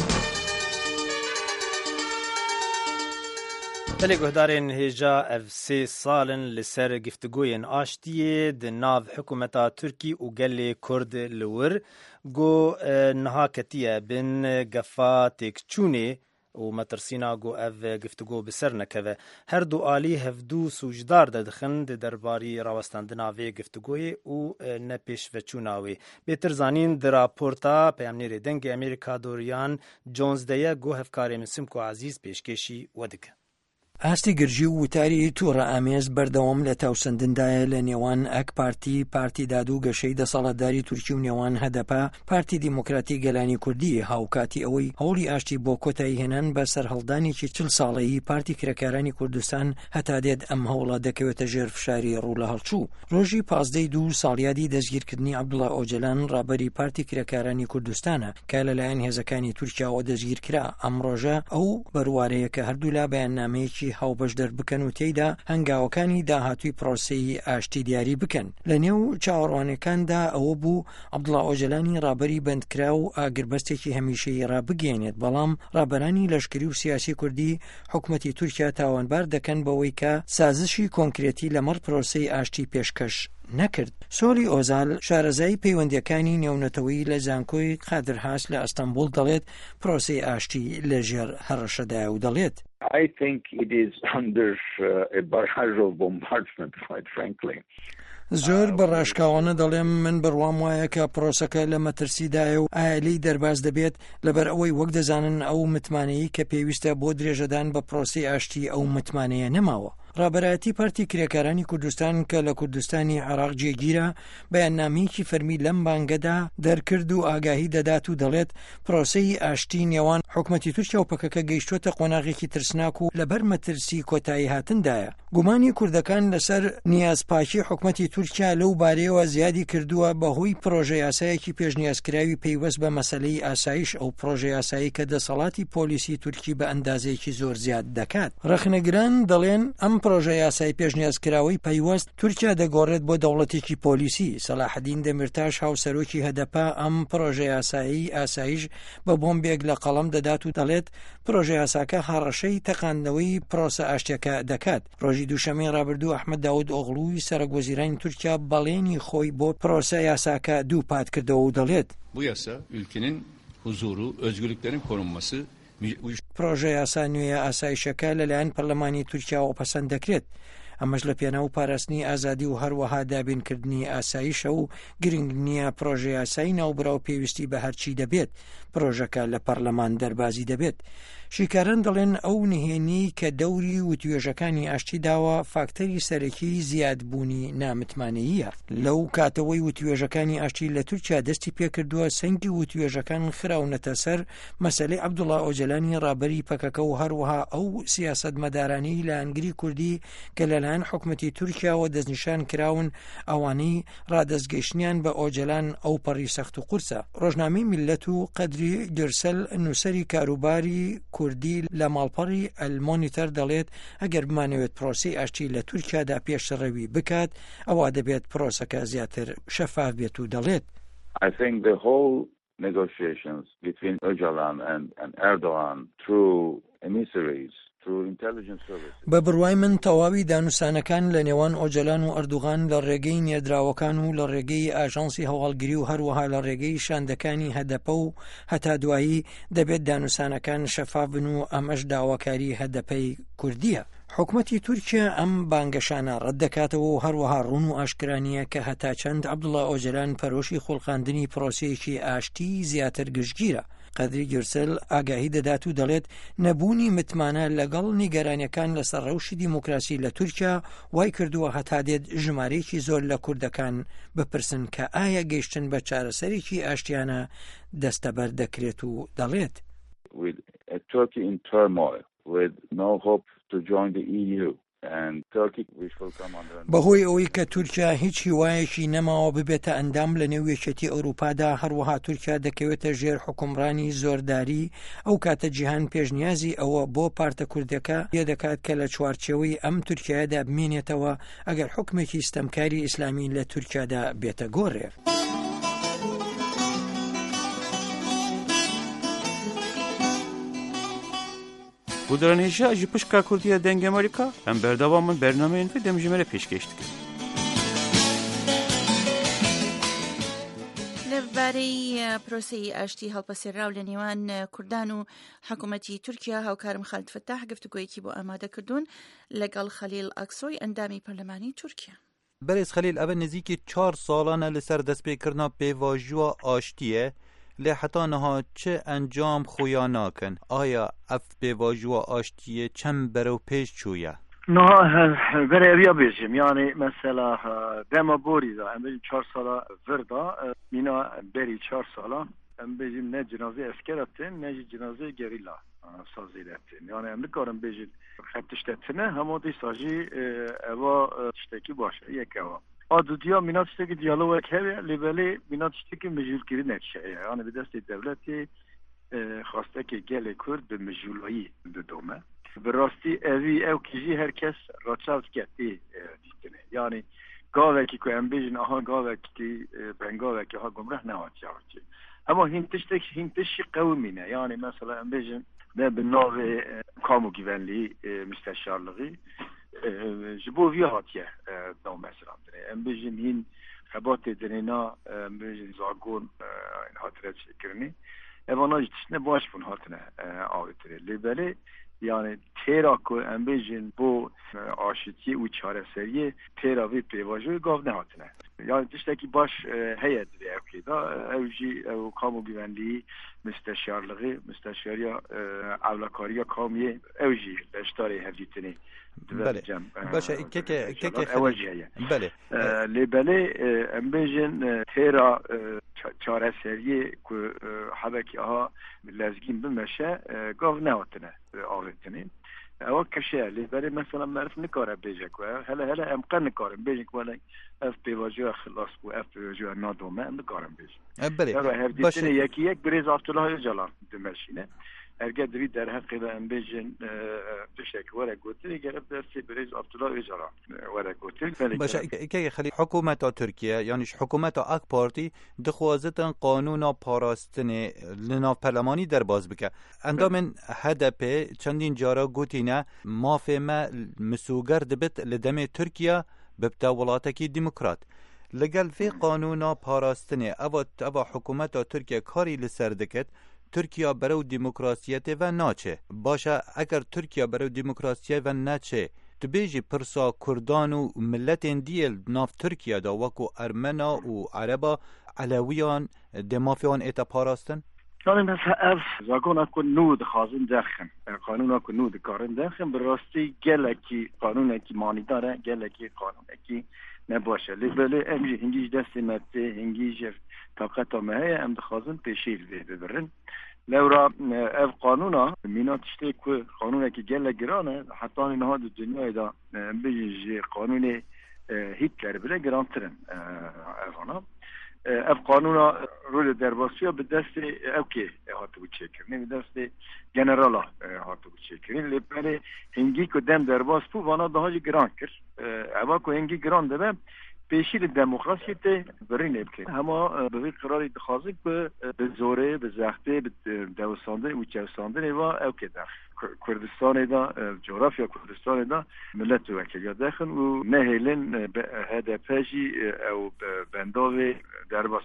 Belê guhdarên hêja ev sê salin li ser giftuguyên aştiyê di nav hikûmeta Tirkî û gelê Kurd li wir got niha ketiye bin gefa têkçûnê û metirsîna got ev giftugo bi ser nekeve. Her du alî hevdû sûcdar de dixin di derbarî rawestandina vê giftugoyê û nepêşveçûna wê. Bêtir zanîn di raporta Peyamnêrê Dengê Amerîka Dorian Jones de ye got hevkarê min Simko Ezîz pêşkêşî we dike.
ئاستی گرژی و وتاری تووڕە ئامێز بەردەوام لە تاوسندندایە لە نێوان ئەک پارتی دادوو گەشەی دەسەڵاتداری تورکی و نێوان هەدەپا پارتی دیموکراتی گەلانی کوردی هاوکاتی ئەوەی هەوڵی ئاشتی بۆ کۆتایی هێنان بە سەرهەڵدانێکی 40 ساڵەیی پارتی کرێکارانی کوردستان هەتا دێت ئەم هەوڵە دەکەوێتە ژێر فشاری ڕوو لە هەڵچوو. ڕۆژی 15 دوو ساڵیادی دەستگیرکردنی عەبدوڵڵا ئۆجەلان ڕابەری پارتی کرێکارانی کوردستانە کە لەلایەن هێزەکانی تورکیاوە دەستگیر کرا. ئەم ڕۆژە ئەو بەروارەیە کە هەردوو لا بەیاننامەیەکی هاوبەش دەربکەن و تێیدا هەنگاوەکانی داهاتووی پرۆسەی ئاشتی دیاری بکەن. لە نێو چاوەڕوانەکاندا ئەوە بوو عەبدوڵڵا ئۆجەلانی ڕابەری بەندکرا و ئاگربەستێکی هەمیشەیی ڕابگەێنێت، بەڵام ڕابەرانی لەشکری و سیاسی کوردی حکومەتی تورکیا تاوانبار دەکەن بەوەی کە سازشی کۆنکرێتی لەمەڕ پرۆسەی ئاشتی پێشکەش نەکرد. سۆلی ئۆزال شارەزای پەیوەندیەکانی نێونەتەوەی لە زانکۆی قادرهاس لە ئەستەمبول دەڵێت پرۆسەی ئاشتی لەژێر هەڕەشەدایە و دەڵێت
I think it is under a barrage of bombardment, quite frankly.
زۆر بەڕاشکاوانە دەڵێم من بڕوام وایە کە پرۆسەکە لە مەترسیدایە و ئایلی دەرباز دەبێت لەبەر ئەوەی وەک دەزانن ئەو متمانەیی کە پێویستە بۆ درێژەدان بە پرۆسی ئاشتی ئەو متمانەیە نەماوە. ڕابەرایەتی پارتی کرێکارانی کوردستان کە لە کوردستانی عێراق جێگیرە بەیاننامەیەکی فەرمی لەم بانگەدا دەرکرد و ئاگاهی دەدات و دەڵێت پرۆسەی ئاشتی نێوان حکومەتی تورکیا و پەکەکە گەیشتوتە قۆناغێکی ترسناک و لەبەر مەترسی کۆتایی هاتندایە. گومانی کوردەکان لەسەر نیازپاکی حکومەتی تورکیا لەو بارەیەوە زیادی کردووە بەهۆی پرۆژە یاسایەکی پێشنیازکراوی پەیوەست بە مەسەلەی ئاسایش ئەو پرۆژە یاسایی کە دەسەڵاتی پۆلیسی تورکی بە ئەندازەیەکی زۆر زیاد دەکات. ڕەخنەگران دەڵێن ئەم پرۆژە یاسایی پێشنیازکراوی پەیوەست تورکیا دەگۆڕێت بۆ دەوڵەتێکی پۆلیسی. سەلاحەدین دەمیرتاش هاوسەرۆکی هەدەپا ئەم پرۆژە یاسایی ئاسایش بە بۆمبێک لە قەڵەم دەدات و دەڵێت پرۆژە یاساکە هەڕەشەی تەقاندنەوەی پرۆسە ئاشتیەکە دەکات. ڕۆژی دووشەمەی ڕابردوو ئەحمەد داود ئۆغڵووی سەرۆکوەزیرانی تورکیا بەڵێنی خۆی بۆ پرۆسە یاساکە دووپات کردەوە و دەڵێت
Bu yasa ülkenin huzuru, özgürlüklerin korunması.
پرۆژە یاسا نوێیە ئاسایشەکە لەلایەن پەرلەمانی تورکیاوە پەسەند دەکرێت. ئەمەش لە پێناو پاراستنی ئازادی و هەروەها دابینکردنی ئاسایشە و گرنگ نییە پرۆژە یاسایی ناوبراو پێویستی بە هەرچی دەبێت پرۆژەکە لە پەرلەمان دەربازی دەبێت. شیکاران دەڵێن ئەو نهێنی کە دەوری وتوێژەکانی ئاشتی داوە فاکتەری سەرەکی زیادبوونی نامتمانەییە. لەو کاتەوەی وتوێژەکانی ئاشتی لە تورکیا دەستی پێکردووە سەنگی وتوێژەکان خراونەتە سەر مەسەلەی عەبدوڵڵا ئۆجەلانی ڕابەری پەکەکە و هەروەها ئەو سیاسەتمەدارانەی لە ئەنگری کوردی کە لەلایەن حکومەتی تورکیاوە دەستنیشان کراون ئەوانەی ڕادەستگەیشتنیان بە ئۆجەلان ئەو پەڕی سەخت و قورسە. ڕۆژنامەی میلەت و قەدری گرسەل نووسەری کاروباری کوردی لە ماڵپەڕی ئەلمۆنیتەر دەڵێت ئەگەر بمانەوێت پرۆسی ئاشتی لە تورکیادا پێشڕەوی بکات ئەوە دەبێت پرۆسەکە زیاتر شەفاف بێت و دەڵێت
I think the whole negotiations between Öcalan and Erdogan through emissaries
بە بڕوای من تەواوی دانوسانەکان لە نێوان ئۆجەلان و ئەردوغان لە ڕێگەی نێردراوەکان و لە ڕێگەی ئاژانسی هەواڵگیری و هەروەها لە ڕێگەی شاندەکانی هەدەپە و هەتا دوایی دەبێت دانوسانەکان شەفاف بن و ئەمەش داواکاری هەدەپەی کوردیە. حکومەتی تورکیا ئەم بانگەشانە ڕەت دەکاتەوە و هەروەها ڕوون و ئاشکرانیە کە هەتا چەند عەبدوڵڵا ئۆجەلان پەرۆشی خوڵقاندنی پرۆسەیەکی ئاشتی زیاتر گشتگیرە. قەدری گرسل ئاگاهی دەدات و دەڵێت نەبوونی متمانە لەگەڵ نیگەرانیەکان لەسەر ڕەوشی دیموکراسی لە تورکیا وای کردووە هەتا دێت ژمارەیەکی زۆر لە کوردەکان بپرسن کە ئایا گەیشتن بە چارەسەرێکی ئاشتیانە دەستەبەر دەکرێت و دەڵێت بەهۆی ئەوەی کە تورکیا هیچ هیوایەکی نەماوە ببێتە ئەندام لە نێویەکێتی ئەوروپادا هەروەها تورکیا دەکەوێتە ژێر حکومڕانی زۆرداری ئەو کاتە جیهان پێشنیازی ئەوە بۆ پارتە کوردەکە یە دەکات کە لە چوارچێوەی ئەم تورکیادا بمێنێتەوە ئەگەر حکومێکی ستەمکاری ئیسلامی لە تورکیادا بێتە گۆڕێ.
گودرانێژە ji pişka Kurdiya dengê Amerîka em berdewamın bernameyên vê demjimêre pêşkêş dikin.
لەبارەی پرۆسەی ئاشتی هەڵپەسێراو لە نێوان کوردان و حکوومەتی تورکیا هاوکارم خالد فتاح گفتوگۆیەکی بۆ ئامادەکردوون لەگەڵ خەلیل ئەکسۆی ئەندامی پەرلەمانی تورکیا.
بەرێز خەلیل ئەvê نزیکî 4 ساڵانە لەسەر destpêkirina pêvajoya aştiyê lê heta niha çi encam xuya nakin? Aya ev pêvajoya aştiyê çem berew pêş çûye?
Berevya bêjim yani mesela dema borî da em bêjim 4 sala vir da mîna berî 4 sala em bêjim ne cinazê esker etin ne jî cinazê gerîla sazî etin. Yani em nikarin bêjin hep tiştetine hemû dîsa jî eva tiştekî baş e yek eva. Adudiya mîna tiştekî diyalog heye lê belê mîna tiştekî mijûlkirî nekşeye. Yani bi destê devletê xastekê gelê Kurd bi mijûlayî didome. Bi rastî evî ew kijî herkes raçav diketê dîtine. Yani gavekî ku em bêjin aha gavekî bengavekî ha gumreh nehaçavçi. Ama hîn tiştî qewimîne. Yani mesela em bêjin ne bi navê kamu güvenlîği müsteşarlığı ji bo vî hatiye dameserandine. Em bêjin hîn xebatê dinêna em bêjin zagon hatire çêkirinê. Evana jî tiştine baş bûn hatine avêtirê. Lê belê yani têra ku em bêjin bo aşitiyê û çareseriyê têra vê pêvajoyê gav nehatine. Yani tiştekî baş heye divê evkê da ew jî ew kamu güvenlîği müsteşariya evlakariya kamiyê ew jî leşdarê hevdîtinê
Başa
belê lê belê em bêjin têra çareseriyê ku hebekî aha lezgîn bimeşe gav nehatine avêtinê. Ewa keşeye lê berê mesela merif nikare bêje ku hele em qe nikarin bêjin ku ev pêvajoya xilas bû ev pêvajoya nadome em nikarin bêjin. Hevdîtinê yekî yek birêz Abdullah Öcalan dimeşîne. Erge divî derheqê de em bêjin tiştek were gotirê gerek destê birêz Abdullah Öcalan were gotir.
Başa ikê xelî hikûmeta Tirkiye yanî hikûmeta AK Partî dixwazitin qanûna parastinê li nav perlemanî derbas bike. Endamên HDP çendîn cara gotîne mafê me misûger dibit li demê Tirkiye bibte welatekî demokrat. Li gel vê qanûna parastinê eva hikûmeta Tirkiye karî li ser dikit ترکیه برای دموکراسیت و ناچه باشه اگر ترکیه برای دموکراسیت و ناچه تبیجی پرسا کردان و ملت دیل ناف ترکیه دا وکو ارمنا و عربا علویان دمافیان ایتا پاراستن؟
يعني مثلا زاكون اكو نود خازن داخن قانون اكو نود كارن داخن براستي جلكي قانون اكي ماني داره جلكي قانون اكي نباشه لبله امجي هنجيش دست مته هنجيش طاقت ما هي ام خازن بشيل ببرن لورا اف قانونا مينات اشتكو قانون اكي جل جرانه حتى ان هذا الدنيا دا بيجي قانون هتلر بلا جرانترن افانا اف قانونا رول درباسیا به دست اوکی هاتو بچکرین به دست جنرالا هاتو بچکرین لپاره هنگی که دم درباس پو وانا دهاج گران کرد اما که هنگی گران دبه پیشیل دموکراسی ته برین نبکه اما به قراری دخازک به زوره به زخته به دوستانده و چوستانده و اوکی در کردستان دا جغرافیا کردستان دا ملت وکیل داخل و نهیلن هدفجی او بنداوی درباس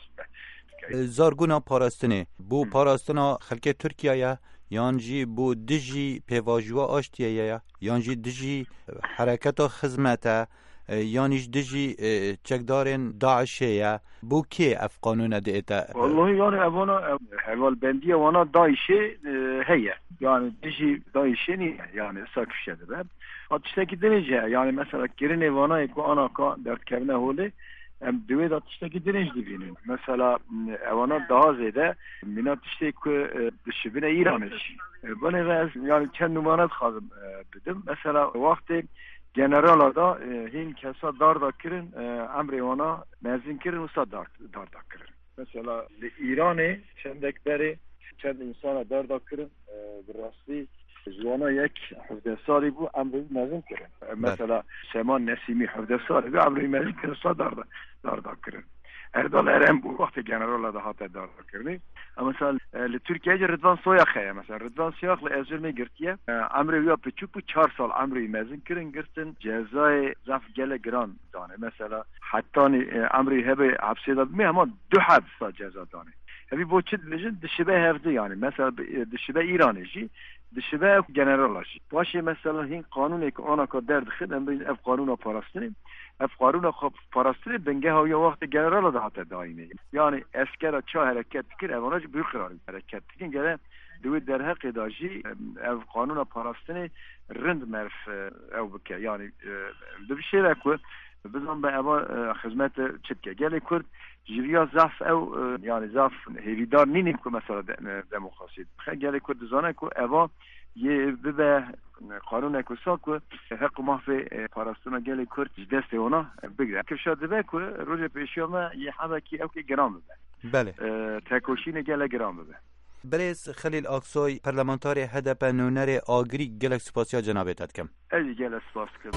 زارگونا پاراستنه بو پاراستنا خلک ترکیه یانجی بو دجی پیواجوا آشتیه یانجی دجی حرکت خدمت یانیش دجی چکدارن داعشه بو کی اف قانون دیتا
والله یعنی اوانا حوال بندی وانا داعشه هي yani dişi dayışeni yani sakışadı ben. Atıştaki denece yani mesela kirine vana eko anaka dert kevne hole hem düve atıştaki denece dibinin. Mesela vana daha zede minat işte ki dışibine İran'ış. Bana ve yani kendi numarat kaldım dedim. Mesela vakti generala da hin kesa darda kirin emri vana mezin kirin usta darda kirin. Mesela İran'ı çendekleri چند انسان دردا کردن براستی جوانا یک 17 سالی بود امروز مزین کردن مثلا سمان نسیمی 17 سالی بود امروز مزین کردن دردا کردن اردال ارم بود وقتی جنرال دا هات دردا کردن اما مثلا لترکیه ردوان سویا خیه مثلا ردوان سویا ازر میگرتیه امروز یا پچوپو 4 سال امروز مزین کردن گرتن جزای زف گله گران دانه مثلا حتی امروز هبه حبسی داد می اما 2 حبس جزا دانه هبی بو چه دلجن دشبه هفته yani mesela dشبه ایرانیشی دشبه جنرالاشی باشه مثلا این قانونی که آنها که درد خدم بین اف قانون پاراستنی اف قانون پاراستنی بنگه های وقت جنرال ده حتی داینه yani اسکر چه حرکت کر اواناج بی قرار حرکت کن گره دوی در حق داشی اف قانون پاراستنی رند مرف او بکه yani bir şey کو بزن به اما خدمت چتکه گلی کرد جیریا زاف او yani زاف هیویدار نینی که مثلا دموکراسی خیلی گلی کرد زانه که اما یه به قانون اکوسا که حق محفی پاراستونا گلی کرد دست اونا بگیره که شاید به که روز پیشیامه یه حبه که او که گرام بده
بله
تکوشین گله گرام بده
برز خلیل آکسوی پرلمانتار هدپ نونر آگری گلک سپاسیا جنابتت کم
ای گله سپاس کم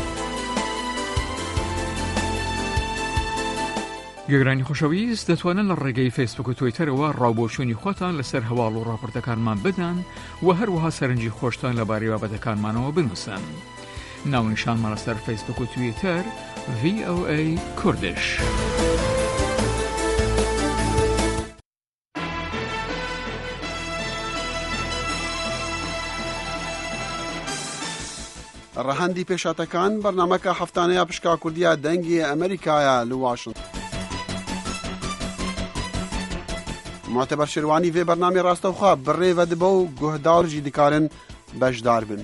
گەگرانی خۆشەویست دەتوانن لە ڕێگەی فیسبوک و تویتەرەوە ڕاوبۆچوونی خۆتان لەسەر هەواڵ و ڕاپۆرتەکانمان بدەن و هەروەها سەرنجی خۆشتان لەبارەی بابەتەکانمانەوە بنووسن. ناونیشانمان لەسەر فیسبوک و تویتەر VOA کوردش.
ڕەهەندی پێشاتەکان بەرنامەکە هەفتانەیە پشکا کوردیە دەنگی ئەمریکایە لە واشنگتن. معتبر شێروانی vê بەرنامەی ڕاستەوخوا بڕێوە دبە و گوهدارژی دikarin بەشدار بن.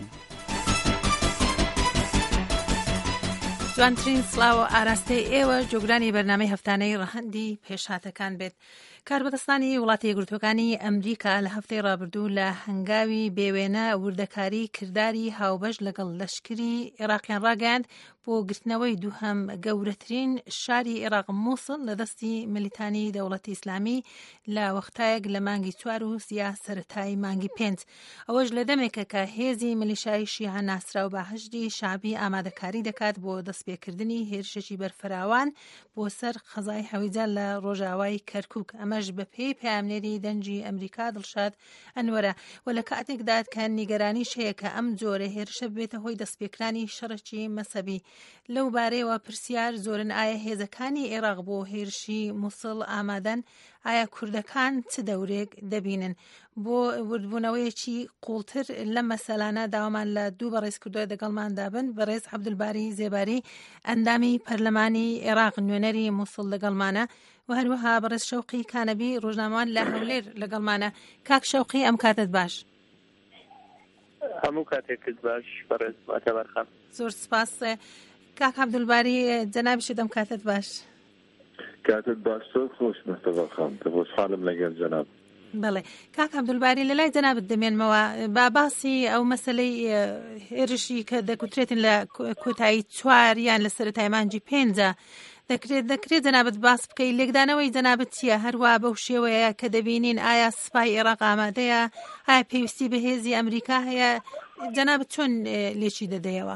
جوانترین سلااو و ئاراستەی ئێوە جۆگرانی بەرنامەی هەفتانەی ڕەهەندی پێشاتەکان بێت. کاربەدەستانی وڵاتی یەکگرتوەکانی ئەمریکا لە هەفتەی ڕابردوو لە هەنگاوی بێوێنە وردەکاری کردداری هاوبەش لەگەڵ لەشکری عێراقیان ڕاگەاند بۆ گرتنەوەی دووهەم گەورەترین شاری عێراق مووسڵ لە دەستی ملیتانی دەوڵەتی ئیسلامی لە وەختایەک لە مانگی 4 و سیا سەرەتای مانگی 5 ئەوەش لە دەمێکە کە هێزی ملیشای شیعە ناسرا و بەهەشتی شعبی ئامادەکاری دەکات بۆ دەستپێکردنی هێرشێکی بەرفراوان بۆ سەر قەزای هەویجە لە ڕۆژاوای کەرکووک ئەمەش بە پێی پەیامنێری دەنجی ئەمریکا دڵشاد ئەنوەرە و لە کاتێکدا کە نیگەرانیش هەیە کە ئەم جۆرە هێرشە بێتە هۆی دەستپێکرانی شەڕێکی مەسەبی لەو بارەیەوە پرسیار زۆرن ئایا هێزەکانی عێراق بۆ هێرشی مووسڵ ئامادەن، ئایا کوردەکان چ دەورێک دەبینن بۆ وردبوونەوەیەکی قوڵتر لەم مەسەلانە داوامان لە دوو بەڕێز کردووە دەگەڵماندا بن. بەڕێز عەبدولباری زێباری ئەندامی پەرلەمانی عێراق نوێنەری مووسڵ لەگەڵمانە و هەروەها بەڕێز شەوقی کانەبی ڕۆژنامەوان لە هەولێر لەگەڵمانە. کاک شەوقی ئەم کاتت باش.
هەموو کاتێکت باش بەڕێز ماتەبەرخان.
زۆر سپاس. کاک عەبدولباری جەنابیشت ئەم کاتت باش.
کاتت باش زۆر خۆش مەستەفەخان خۆشحاڵم لەگەڵ جەناب.
بەڵێ کاک عەبدولباری لە لای جەنابت دەمێنمەوە با باسی ئەو مەسەلەی هێرشی کە دەگوترێتن لە کۆتایی 4 یان لە سەرەتای مانگی 5 دەکرێت جەنابەت باس بکەی. لێکدانەوەی جەنابەت چییە؟ هەروە بەو شێوەیە کە دەبینین ئایا سوپای عێراق ئامادەیە؟ ئایا پێویستی بە هێزی ئەمریکا هەیە؟ جەنابەت چۆن لێکی دەدەیەوە؟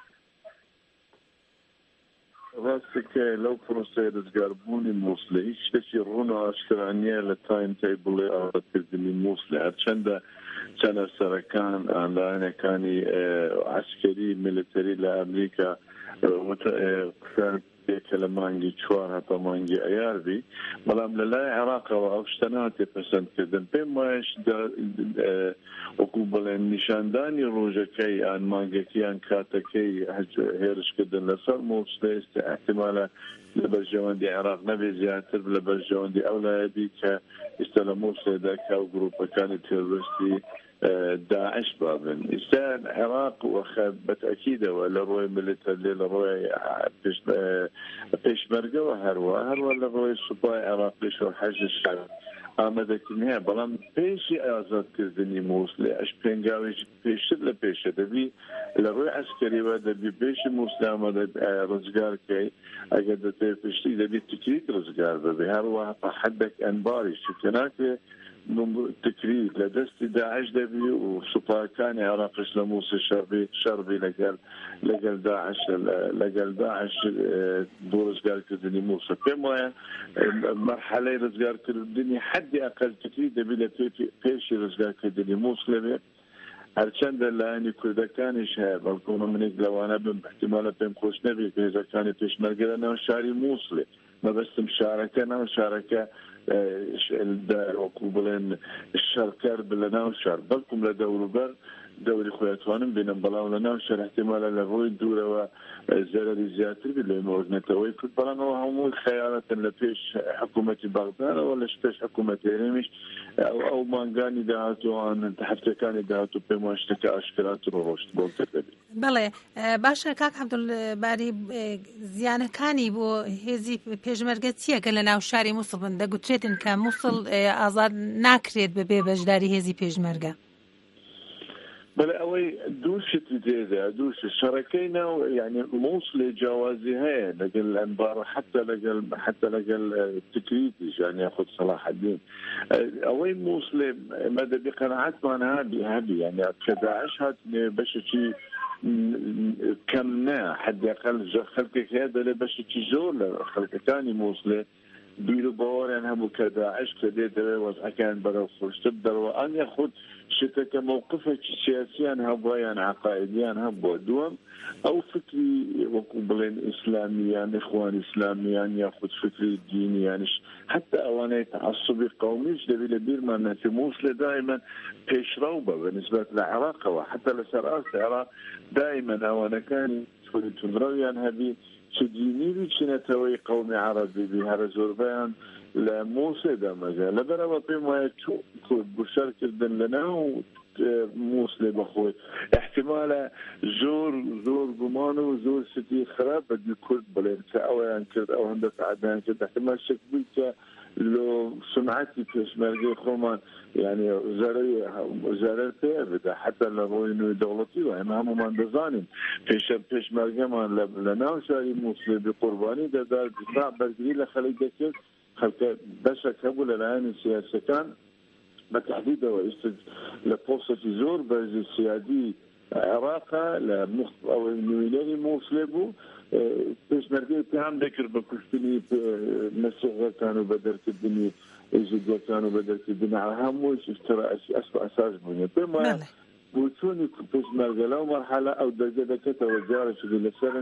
ڕاستەکە لەو پرۆسەیە دەستگاربوونی مووسڵە هیچ شتێکی ڕوون و ئاشکرانیە لە تایم تیبڵێ ئاواتکردنی مووسڵێ هەرچەندە چەنە سەرەکان ئالایەنەکانی عسکەری میلیتەری لە ئەمریکا قسان پێکە لە مانگی 4 هەتا مانگی ئەیاربی، بەڵام لە لای عێراقەوە ئەو شتە ناتێ پەسەندکردن. پێم وایە وەکو بڵێن نیشاندانی ڕۆژەکەی یان مانگەکەی یان کاتەکەی هێرشکردن لەسەر مووسڵێ احتیمالە لە بەرژەوەندی عێراق نەبێ زیاتر لە بەرژەوەندی ئەو لایەبی کە ئێستا لە مووسڵێدا کە ئەو گروپەکانی تێڕۆستی داعش بابن. ئێستا عێراق بەتەکیدەوە لە ڕۆی ملیتەر لێ لە ڕۆی پێشمەرگەوە هەروە لە ڕۆی سوپای عێراقیش و حەزش ئامادەکردن هەیە، بەڵام پێشی ئازادکردنی مووسڵێ ئەش پێنگاوێکی پێشتر لە پێشە دەبی لە ڕۆی عەسکەریەوە دەبی پێشی مووسڵێ ئامادە ڕزگارکەی ئەگەر دەتێ پشتی دەبی تکریت ڕزگار ببێ هەروەها تا حەدێک ئەنباری شتێ ناکرێ تکریت لە دەستی داعش دەبی و سوپاکانی عێراقیش لە مووسڵ شەڕبی لەگەڵ داعش بۆ ڕزگارکردنی مووسڵ. پێم وایە مەرحەلەی ڕزگارکردنی حەدی ئەقەل تکریت دەبی لە پێشی ڕزگارکردنی مووسڵ بێ. هەرچەندە لایەنی کوردەکانیش هەیە، بەڵکو منێک لەوانە بم احتیمالە پێم خۆش نەبێت کە هێزەکانی پێشمەرگە لەناو شاری مووسڵێ مەبەستم شارەکە ناو شارەکە وەکو بڵێن شەڕکەر لە ناو شار بەڵکوم لە دەوروبەر دەوری خۆیتوانم بینم، بەڵام لە ناو شار احتیمالە لە ڕۆی دوورەوە زەرەری زیاتر بێت لە مۆژنێتەوەی کورد، بەڵامەوە هەمووی خەیاڵەتن لە پێش حکوومەتی بەغدادەوە لە پێش حکوومەتی هێرێمیش ئەو مانگانی داهاتوان هەفتەکانی داهاتوو پێم وایە شتێکە ئاشکراتر و ڕۆشت بۆڵتر دەبێت.
بەڵێ باشە کاک عەبدولباری زیانەکانی بۆ هێزی پێشمەرگە چییە کە لە ناو شاری مووسڵ بن؟ دەگوترێتن کە مووسڵ ئازاد ناکرێت بەبێ بەشداری هێزی پێشمەرگە.
بەڵێ ئەوەی دووشتی تێدا دووشت شەڕەکەی ناو یعنی مووسڵێ جیاوازی هەیە لەگەڵ ئەنبارە حتى لەگەڵ تکریتیش یعنی خود صلاح الدین ئەوەی مووسڵێ ئێمە دەبی قەناعەتمان هەبی یعنی کە داعش هاتنێ بەشێکی کەم نە حداقل خەڵکێک هەیە دەڵێ بەشێکی زۆر لە خەڵکەکانی مووسڵێ بیر و باوەڕیان هەبوو کە داعش کە دێ دەوێ وەزعەکان بەرەو خۆشتر دەڕەوە ئەنیا خود شتێکە مووقفێکی سیاسیان هەبووە یان عەقایدیان هەبووە. دووەم ئەو فکری وەکو بڵێن ئیسلامیان ئیخوان ئیسلامیان یاخود فکری دینیانش حتى ئەوانەی تعەسوبی قەومیش دەبێت لە بیرمان نەچێ. مووسڵێ دائما پێشڕەو بە بەنسبەت لە عێراقەوە حتى لەسەر ئاستی عێراق دائما ئەوانەکانی تونڕەویان هەبی چه دینی بچینەتەوەی قەومی عەرەبی بی هەرە زۆربەیان لە مووسڵێدا مەگە لەبەرەوە پێم وایە کورد بشارکردن لەناو مووسڵێ بەخۆی احتیمالە زۆر گومان و زۆر ستی خراپ بەدی کورد بڵێن کە ئەویان کرد ئەو هەندە سەعدیان کرد احتیمال شک بووی کە لۆ سمعەتی پێشمەرگەی خۆمان یعنی زەرەر پێ بدە حتى لە ڕۆی نوێی دەوڵەتی و ئێمە هەمومان دەزانین پێشمەرگەمان لە ناو شاری مووسڵێ بێ قوربانی دەدات دیفاع بەرگری لە خەڵک دەکرد خەڵکە بەشێک هەبوو لەلایەنی سیاسەکان بەتەحدیدەوە لە پۆستێکی زۆر بەرزی سیادی عێراقا لە ئەوەی نوێنەری مووسڵێ بوو پێشمەرگەی پێیان دەکرد بە کوشتنی مەسیحیەکان و بە دەرکردنی ئێژیدیەکان و بە دەرکردنی هەموویش ئەساس بوونێ. پێم وایە بۆ چۆنی پێشمەرگە لەو مەرحەلە ئەو دەرگە دەکەتەوە جارێکی لەسەرنی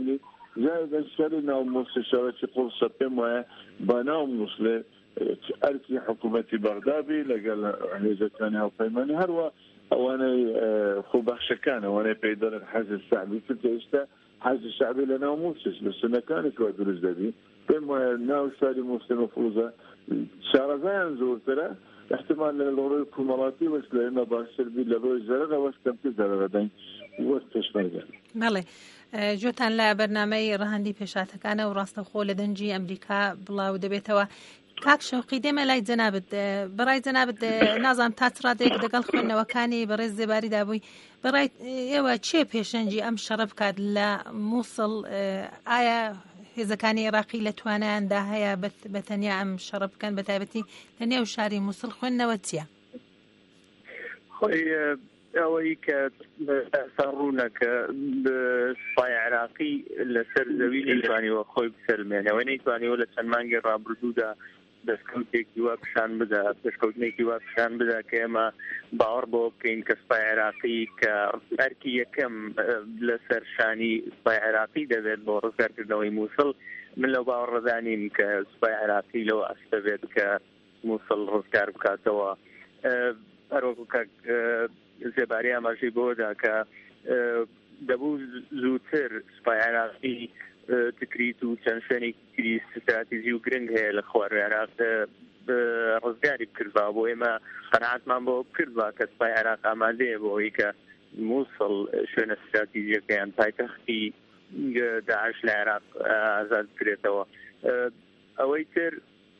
زائد شەری ناو مووسڵ شەڕێکی قورسە پێم وایە بە ناو مووسڵێ ئەرکی حکوومەتی بەغدادی لەگەڵ هێزەکانی هاوپەیمانی هەروە ئەوانەی خۆبەخشەکان ئەوانەی پێی دەڵێن حەزب شەعبی تر ئێستا حەزب شەعبی لە ناو مووسڵ لە سنەکانێکەوە دروست دەبی پێم وایە ناو شاری مووسڵ مەفروزە شارەزایان زۆرترە احتمال لەڕۆی کومەڵاتی وەس لە ئێمە باشتر بی لە ڕۆی زەرەرە وەس کەمتر زەرەرەدەین وەس پێشمەرگە.
بەڵێ جۆتان لە بەرنامەی ڕەهەندی پێشاتەکانە و ڕاستەخۆ لە دەنجی ئەمریکا بڵاو دەبێتەوە. کاک شەوقی دێمە لای جەنابەت بەڕای جەنابەت نازانم تا چڕادێک دەگەڵ خوێندنەوەکانی بەڕێز زێباریدا بووی بەڕای ئێوە چێ پێشەنجی ئەم شەڕە بکات لە مووسڵ ئایا هێزەکانی عێراقی لە توانایاندا هەیە بە تەنیا ئەم شەڕە بکەن بە تایبەتی لە نێو شاری مووسڵ خوێندنەوە چییە؟
خۆی ئەوەی کە ڕوونەکە سوپای عێراقی لەسەر زەوی نەیتوانیوە خۆی بسەلمێنەوە نەیتوانیوە لە چەند مانگی ڕابردوودا دەستکەوتێکی وا پیشان بدا پێشکەوتنێکی وا پیشان بدا کە ئێمە باوەڕ بۆ بکەین کە سوپای عێراقی کە ئەرکی یەکەم لەسەر شانی سوپای عێراقی دەبێت بۆ ڕزگارکردنەوەی مووسڵ من لەو باوەڕدانیم کە سوپای عێراقی لەوە ئەستە بێت کە مووسڵ ڕزگار بکاتەوە. هەروەکو کە زێباری ئاماژەی بۆدا کە دەبوو زووتر سوپای عێراقی تکریت و چەند شوێنێکی تری استراتیژی و گرنگ هەیە لە خوارەوەی عێراق ڕزگاری بکردبا بۆ ئێمە قەناعەتمان بۆ بکردبا کە سوپای عێراق ئامادەیە بۆ ئەوەی کە مووسڵ شوێنە استراتیژیەکەیان پایتەختی داعش لە عێراق ئازاد بکرێتەوە. ئەوەی تر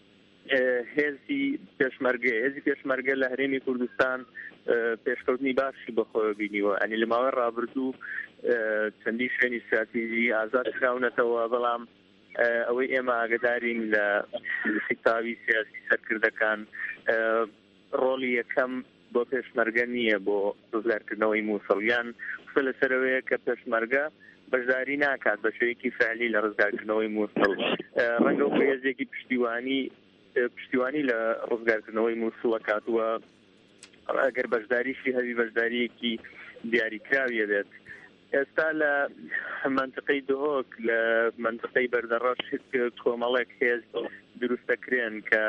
هێزی پێشمەرگە لە هەرێمی کوردستان پێشکەوتنی باشی بەخۆی بینیوە ئەنی لە ماوەی ڕابردوو چەندی شوێنی استراتیژی ئازاد کراونەتەوە بەڵام ئەوەی ئێمە ئاگدارین لە سیکتاوی سیاسی سەرکردەکان ڕۆڵی یەکەم بۆ پێشمەرگە نییە بۆ ڕزگارکردنەوەی مووسڵ یان قسە لەسەرەوەیە کە پێشمەرگە بەشداری ناکات بە شێوەیەکی فعلی لە ڕزگارکردنەوەی مووسڵ ڕەنگە و هێزێکی پشتیوانی لە ڕزگارکردنەوەی مووسڵ کاتووە ئەگەر بەشداریشی هەوی بەشداریەکی دیاریکراویە بێت. ئێستا لە منطقەی دهۆک لە منطقەی بەردەڕەش کۆمەڵێک هێز دروستەکرێن کە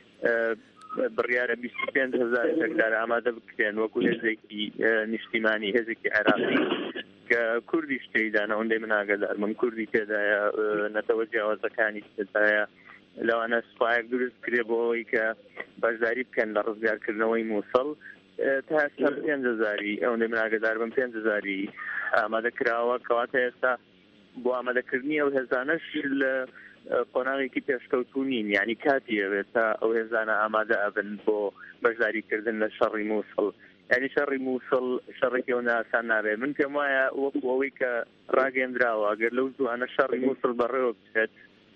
بڕیارە 25,000 هێکتار ئامادە بکرێن وەکو هێزێکی نیشتیمانی هێزێکی عێراقی کە کوردی شتێدانە ئەوەندەی من ئاگادارم کوردی تێدایە نەتەوە جیاوازەکانی تێدایە لەوانە سوپایەک دروست کرێ بۆ ئەوەی کە بەشداری بکەن لە ڕزگارکردنەوەی مووسڵ تا ئێستا 5,000 ئەوەندەی من ئاگادار بم 5,000 ئامادە کراوە کەواتە ئێستا بۆ ئامادەکردنی ئەو هێزانەش لە قۆناغێکی پێشکەوتوو نین یعنی کاتی ئەوێت تا ئەو هێزانە ئامادە ئەبن بۆ بەشداریکردن لە شەڕی مووسڵ یعنی شەڕی مووسڵ شەڕێکی ئەوەندە ئاسان نابێت من پێم وایە وەکو ئەوەی کە ڕاگەیەندراوە ئەگەر لەو زوانە شەڕی مووسڵ بەڕێوە بچێت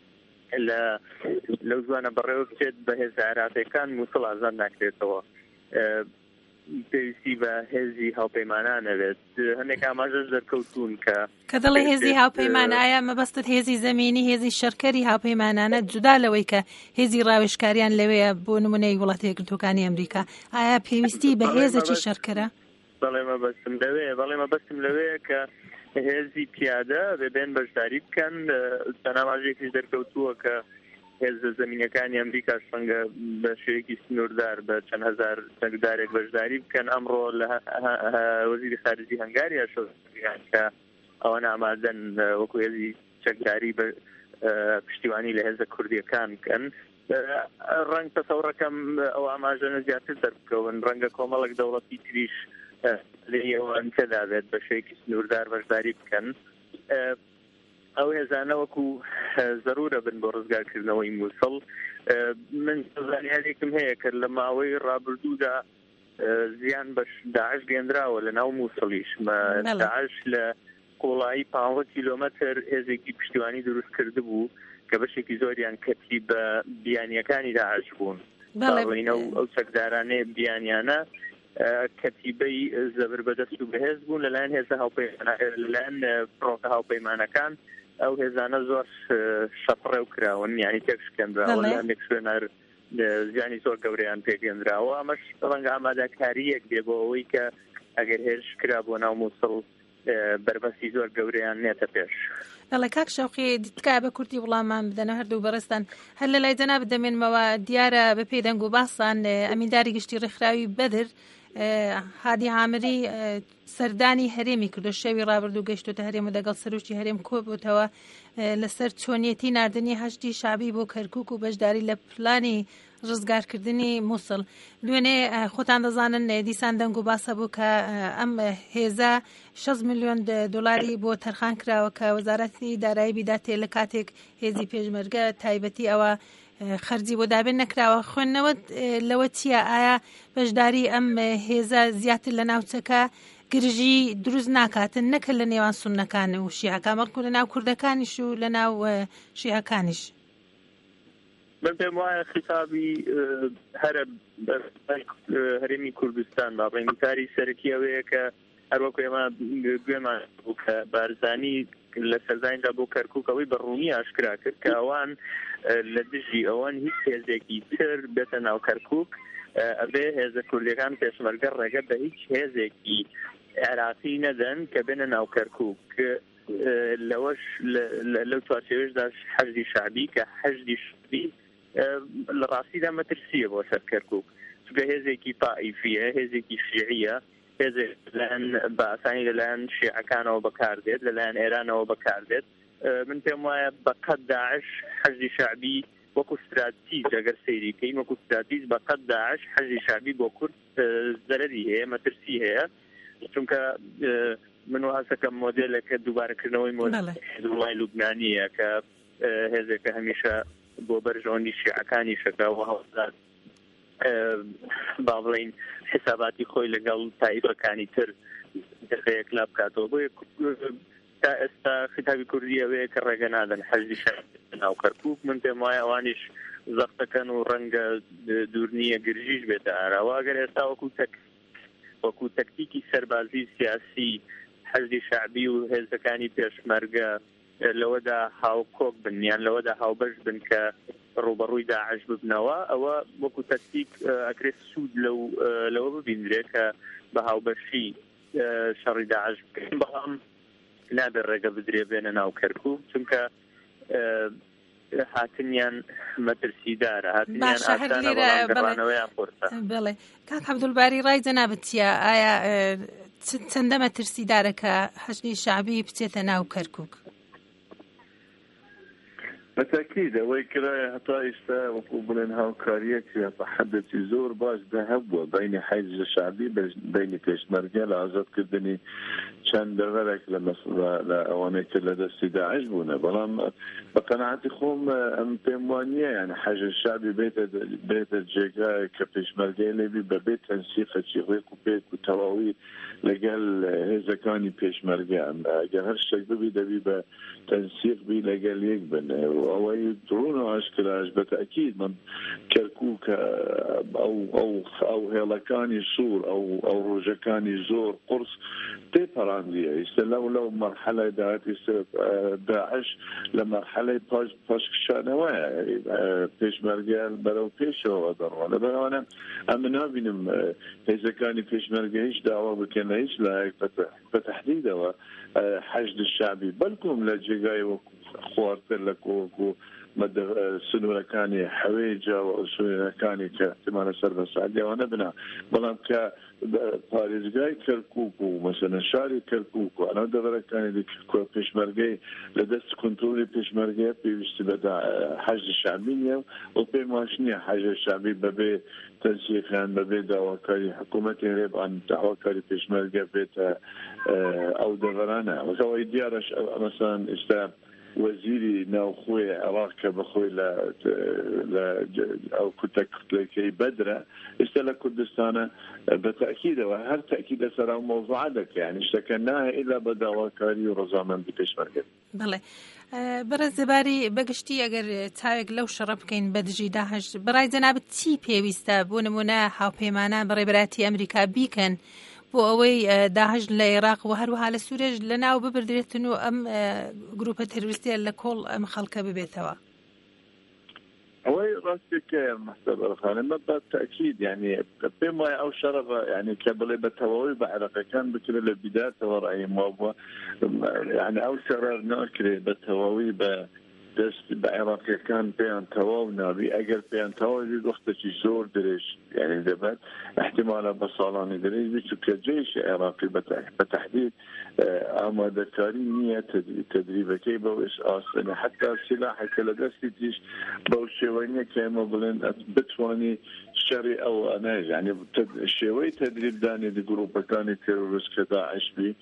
لەو زوانە بەڕێوە بچێت بە هێز عێراقیەکان مووسڵ ئازاد ناکرێتەوە پێویستی بە هێزی هاوپەیمانانە بێت هەندێک ئاماژەش دەرکەوتون کە
دەڵێ هێزی هاوپەیمان ئایا مەبەستت هێزی زەمینی هێزی شەرکەری هاوپەیمانانە جودا لەوەی کە هێزی ڕاوێژکاریان لەوەیە بۆ نمونەی وڵاتی یەکگرتووەکانی ئەمریکا ئایا پێویستی بە هێزێکی شەرکەرە؟
بەڵێ مەبەستم لەوەیە کە هێزی پیادە بێن بەشداری بکەن تەناماژێکیش دەرکەوتووە کە هێز زەمینەکانی ئەمریکا شەنگە بە شێوەیەکی سنووردار بە چەند هەزار چەکدارێک بەشداری بکەن ئەمڕۆ لە وەزیری خارجی هەنگاریا شۆیان کە ئەوە ئامادەن وەکو هێزی چەکداری بە پشتیوانی لە هێزە کوردیەکان بکەن ڕەنگ تەسەوڕەکەم ئەو ئاماژەنە زیاتر دەربکەون ڕەنگە کۆمەڵێک دەوڵەتی تریش لێەوەن تێدا بێت بە شێوەیەکی سنووردار بەشداری بکەن ئەو هێزانە وەکو زەرورە بن بۆ ڕزگارکردنەوەی مووسڵ من زانیارێکم هەیە کە لە ماوەی ڕابردوودا زیان بە داعش گەێنراوە لە ناو مووسڵیش داعش لە قوڵایی 15 کیلۆمەتر هێزێکی پشتیوانی دروست کرده بوو کە بەشێکی زۆریان کەتی بە بیانیەکانی داعش بوون باڵینە و ئەو چەکدارانەیە بیانیانە کەتیبەی زەبر بەدەست و بەهێز بوون لەلایەن هێزە لەلایەن فڕۆکە هاوپەیمانەکان ئەو هێزانە زۆر شەپڕێ و کراون یعنی تێکشکێنراوە لە هەندێک شوێنە زیانی زۆر گەورەیان پێگەێنراوە ئەمەش ڕەنگە ئامادەکاریەک بێ بۆ ئەوەی کە ئەگەر هێرش کرا بۆ ناو مووسڵ بربەسی زۆر گەورەیان نێتە پێش.
دەڵێ کاک شەوقی دیتکای بە کوردی وڵامان بدەنە هەردوو بەڕێستان هەر لە لای جەناب دەمێنمەوە دیارە بە پێی دەنگ و باسان ئەمینداری گشتی ڕێکخراوی بەدر هادی عامری سەردانی هەرێمی کردو شەوی ڕابردوو گەیشتوتە هەرێم و دەگەڵ سەرۆکی هەرێم کۆ بووتەوە لەسەر چۆنیەتی ناردنی هەشتی شعبی بۆ کەرکووک و بەشداری لە پلانی ڕزگارکردنی مووسڵ. دوێنێ خۆتان دەزانن دیسان دەنگ و باسە بوو کە ئەم هێزە 6 ملیۆن دلاری بۆ تەرخان کراوە کە وەزارەتی دارایی بیداتێ لە کاتێک هێزی پێشمەرگە تایبەتی ئەوە خەرجی بۆ دابێن نەکراوە. خوێندنەوە لەوە چییە؟ ئایا بەشداری ئەم هێزە زیاتر لە ناوچەکە گرژی دروست ناکاتن نەکە لە نێوان سوننەکان و شیعەکان بەڵکو لە ناو کوردەکانیش و لە ناو شیعەکانیش؟
من پێم وایە خیتابی هەرێمی کوردستان با ڕێنگکاری سەرەکی ئەوەیە کە هەروەکو ئێمە گوێمان بوو کە بارزانی لە سەردانیدا بۆ کەرکووکەوەی بەڕوونی ئاشکرا کرد کە ئەوان لە دژی ئەوان هیچ هێزێکی تر بێتە ناو کەرکووک ئەبێ هێزە کوردەکان پێشمەرگە ڕێگە بە هیچ هێزێکی عێراقی نەدەن کە بێنە ناو کەرکووک. لەوەش لەو چوارچێوەشدا حەشدی شعبی کە حەشدی شعبی لە ڕاستیدا مەترسیە بۆ سەر کەرکووک چونکە هێزێکی پائیفیە هێزێکی شیعیە هێزێک لەلایەن بە ئاسانی لەلایەن شیعەکانەوە بەکاردێت لەلایەن ئێرانەوە بەکاردێت. من پێم وایە بەقەد داعش حەشدی شعبی وەکو استراتیژ ئەگەر سەیری بکەین وەکو استراتیژ بەقەد داعش حەشدی شعبی بۆ کورد زەرەری هەیە مەترسی هەیە چونکە من واسەکەم مۆدێلەکە دووبارەکردنەوەی مۆدڵای لوبنانیە کە هێزێکە هەمیشە بۆ بەرژەوەندی شیعەکانی شەکەوە هەوڵدار با بڵین حساباتی خۆی لەگەڵ تایبەکانی تر دەخەیەک لا بکاتەوە بۆ تا ئێستا خیتابی کوردی ئەوەیە کە ڕێگە نادەن حەشدی شعبی ناو کەرکووک. من پێم وایە ئەوانیش زەختەکەن و ڕەنگە دوور نییە گرژیش بێتە ئاراوە ئەگەر ئێستا وەکو تەکتیکی سەربازی سیاسی حەشدی شعبی و هێزەکانی پێشمەرگە لەوەدا هاوکۆک بن یان لەوەدا هاوبەش بن کە ڕوبەڕووی داعش ببنەوە ئەوە وەکو تەکتیک ئەکرێت سوود لەوە ببیندرێت کە بە هاوبەشی شەڕی داعش بکەین بەڵام نابێت ڕێگە بدرێ بێنە ناو کەرکووک چونکە هاتنیان مەترسیدارە هاتنیان ئاسانە بەڵام گەڕانەوەیان قورسە.
بڵێ کاک عەبدولباری ڕای جەنابەت چییە؟ ئایا چەندە مەترسیدارە کە حەشدی شعبی بچێتە ناو کەرکووک؟
بەتاکید ئەوەی کرایە هەتا ئێستا وەکو بڵێن هاوکاریەکی حەدەتی زۆر باش دەهەبووە بینی حەشد شعبی بینی پێشمەرگە لە ئازادکردنی چەند دەڤەرێک لە ئەوانەی کە لە دەستی داعش بوونە بەڵام بە قەناعەتی خۆم ئەم پێم وانییە یعنی حەشد شعبی بێتە جێگای کە پێشمەرگەی لێبی بەبێت تەنسیقەکی ڕێک و پێک و تەواوی لەگەڵ هێزەکانی پێشمەرگە ئەگەر هەر شتێک ببی دەبی بە تەنسیق بی لەگەڵ یەک بن ئەوەی درۆن و ئاشکراش بەتاکید من کەرکووک ئەو هێڵەکانی سوور ئەو ڕۆژەکانی زۆر قورس تێپەڕاندیە ئێستا لەو مەرحەلەی داهاتی داعش لە مەرحەلەی پاشکشانەوەیە پێشمەرگیان بەرەو پێشەوە دەڕوە لەبەرەوەە ئەمە نابینم هێزەکانی پێشمەرگە هیچ داوا بکەن لە هیچ لایەک بەتەحدیدەوە حەشد شعبی بەڵکوم لە جێگای وەکو خواردتر لە کۆک و سنوورەکانی حەوێجا و سنوورەکانی کە احتیمالە سەر بە سعدیەوە نەبنا بەڵام کە پارێزگای کەرکووک و مەسەلەن شاری کەرکووک و ئەنە دەڤەرەکانی پێشمەرگەی لە دەست کۆنتڕۆلی پێشمەرگەیە پێویستی بە حەشد شعبی نییە و پێم واش نییە حەشد شعبی بەبێ تەنسیقیان بەبێ داواکاری حکوومەتی هەرێبان داواکاری پێشمەرگە بێتە ئەو دەڤەرانە وەکەوەی دیارەش مەسەلەن ئێستا وەزیری ناوخۆی عێراق کە بەخۆی لە ئەو کوتەکەی بەدرە ئێستا لە کوردستانە بەتاکیدەوە هەر تاکید لەسەر ئەو مۆزوعە دەکە یعنی شتەکە نایە ئیلا بە داواکاری و ڕەزامەندی پێشمەرگە.
بڵێ بەڕێز دەباری بەگشتی ئەگەر چاوێک لەو شەڕە بکەین بە دژی داعش بەڕای جەنابەت چی پێویستە بۆ نمونە هاوپەیمانان بەڕێبەراتی ئەمریکا بیکەن بۆ ئەوەی داعش لە عێراق و هەروەها لە سوورێش لەناو ببردرێتن و ئەم گروپە تەروریستیە لە کۆڵ ئەم خەڵکە ببێتەوە؟
ئەوەی ڕاستێکە مەستەبەرخانە بە تاکید یعنی پێم وایە ئەو شەڕە یعنی کە بڵێ بە تەواوی بە عێراقیەکان بکرێت لە بیداتەوە ڕاییم وا بووە یعنی ئەو شەڕە ناکرێت بە تەواوی بە دەست بە عێراقیەکان پێیان تەواو نابی ئەگەر پێیان تەواوی وەختێکی زۆر درێژ یعنی دەبێت احتیمالە بە ساڵانی درێژ بچووکە جێیشی عێراقی بە تەحدید ئامادەکاری نییە تدریبەکەی بەو ئاسانە حتا سلاحێکە لە دەستی دیش بەو شێوەی نییە کە ئێمە بڵێن بتوانی شەڕی ئەوانە یعنی شێوەی تدریبدانی گروپەکانی تێرۆریست کە داعش بی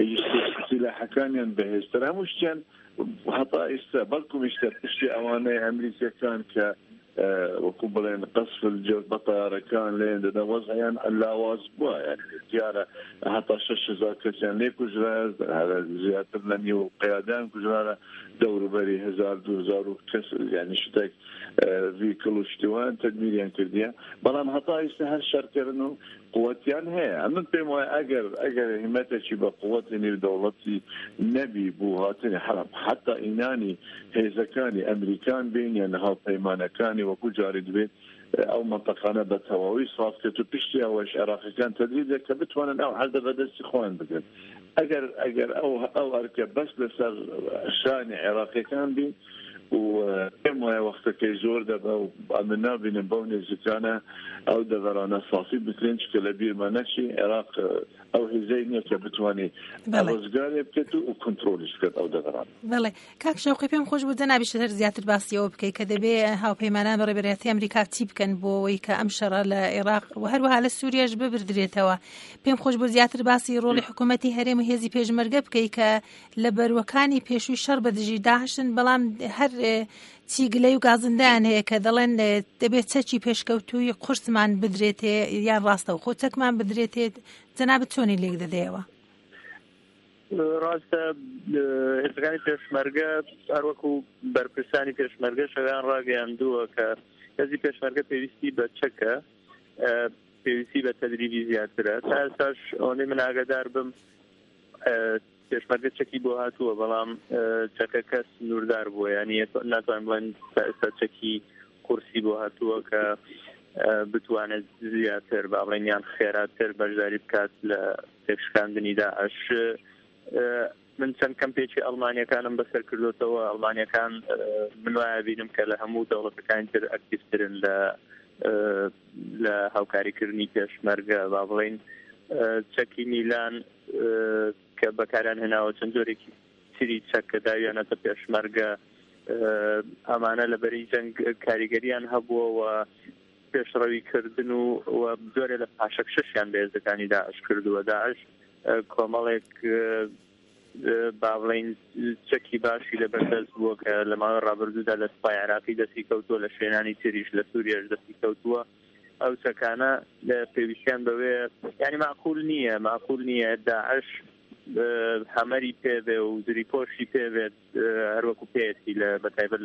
سلاحەکانیان بەهێزتر هەموو شتیان هەتا ئێستا بەڵکو میشتە پشتی ئەوانەی ئەمریکیەکان کە وەکو بڵێن قەسف الجەو بەتایارەکان لێن دەدا وەزعیان لاواز بووە دیارە هەتا 6,000 کەسیان لێ کوژرا زیاتر لە نیو قیادان کوژرا دەوروبەری 1,000-2,000 کەس یعنی شتێک ڤیکڵ و شتیوان تەدمیریان کردیە بەڵام هەتا ئێستا هەر شەرکردن و قووەتیان هەیە ئەمن پێم وایە ئەگەر هیمەتێکی بە قووەتی نێودەوڵەتی نەبی بوو هاتنی حرب حتا ئینانی هێزەکانی ئەمریکان بینیان هاوپەیمانەکانی وەکو جاری دەبێت ئەو منطقانە بە تەواوی ساف کرد و پشتی ئەوەش عێراقیەکان تدریب کە بتوانن ئەو هەردە بەدەستی خۆیان بگرن ئەگەر ئەو هەرکە بەس لەسەر شانی عێراقیەکان بین و پێم وایە وەختەکەی زۆر دەبە و ئەمن نابینم بەو نێزیکانە ئەو دەڤەرانە سافی بکرێن چکە لە بیرمان نەچی عێراق ئەو هێزەی نییە کە بتوانێت ڕزگارێ بکەێت و کۆنترۆلیش بکات ئەو دەڤەران.
بەڵێ کاک شەوقی پێم خۆش بوو جەنابی شەر زیاتر باسیەوە بکەیت کە دەبێ هاوپەیمانان بەڕێبەرەتی ئەمریکا چی بکەن بۆ ئەوەی کە ئەم شەڕە لە عێراق و هەروەها لە سووریاش ببردرێتەوە. پێم خۆش بوو زیاتر باسی ڕۆڵی حکوومەتی هەرێم و هێزی پێشمەرگە بکەیت کە لە بەروەکانی پێشووی شەڕ بەدژی داعشن بەڵام هەر چیگلەی و گازندیان هەیە کە دەڵێن دەبێت چەکی پێشکەوتووی قورسمان بدرێتێ یان ڕاستەوە خۆ چەکمان بدرێتێت جەنابەت چۆنی لێک دەدەیەوە؟
ڕاستە هێزەکانی پێشمەرگە هەروەکو بەرپرسانی پێشمەرگە شەویان ڕاگەیاندووە کە هێزی پێشمەرگە پێویستی بە چەکە پێویستی بە تەدریبی زیاترە تا ئێستاش ئەوەی من ئاگادار بم پێشمەرگە چەکی بۆ هاتووە بەڵام چەکە کەس نوردار بووە یعنی ناتوان بڵێن تا ئێستا چەکی قورسی بۆ هاتووە کە بتوانێت زیاتر با بڵێن یان خێراتر بەشداری بکات لە تێکشکاندنی داعش. من چەند کەمپێکی ئەڵمانیەکانم بەسەر کردوتەوە ئەڵمانیەکان من وایە بینم کە لە هەموو دەوڵەتەکانی تر ئەکتیڤترن لە هاوکاریکردنی پێشمەرگە با بڵێن چەکی میلان کە بەکاران هێناوە چەند جۆرێکی تری چەکە داویانەتە پێشمەرگە ئەمانە لەبەری جەنگ کاریگەریان هەبووە و پێشڕەویکردن و زۆرێ لە پاشەکشەشیان بە هێزەکانی داعش کردووە. داعش کۆمەڵێک با بڵێن چەکی باشی لەبەردەست بووە کە لە ماوەی ڕابردوودا لە سوپای عێراقی دەستی کەوتووە لە شوێنانی تریش لە سووریاش دەستی کەوتووە. ئەو چەکانە لە پێویستیان بەوێ ینی معقول نییە داعش هەمەری پێبێ و زریپۆشی پێبێت هەروەکو پێێتی لە بەتایبەت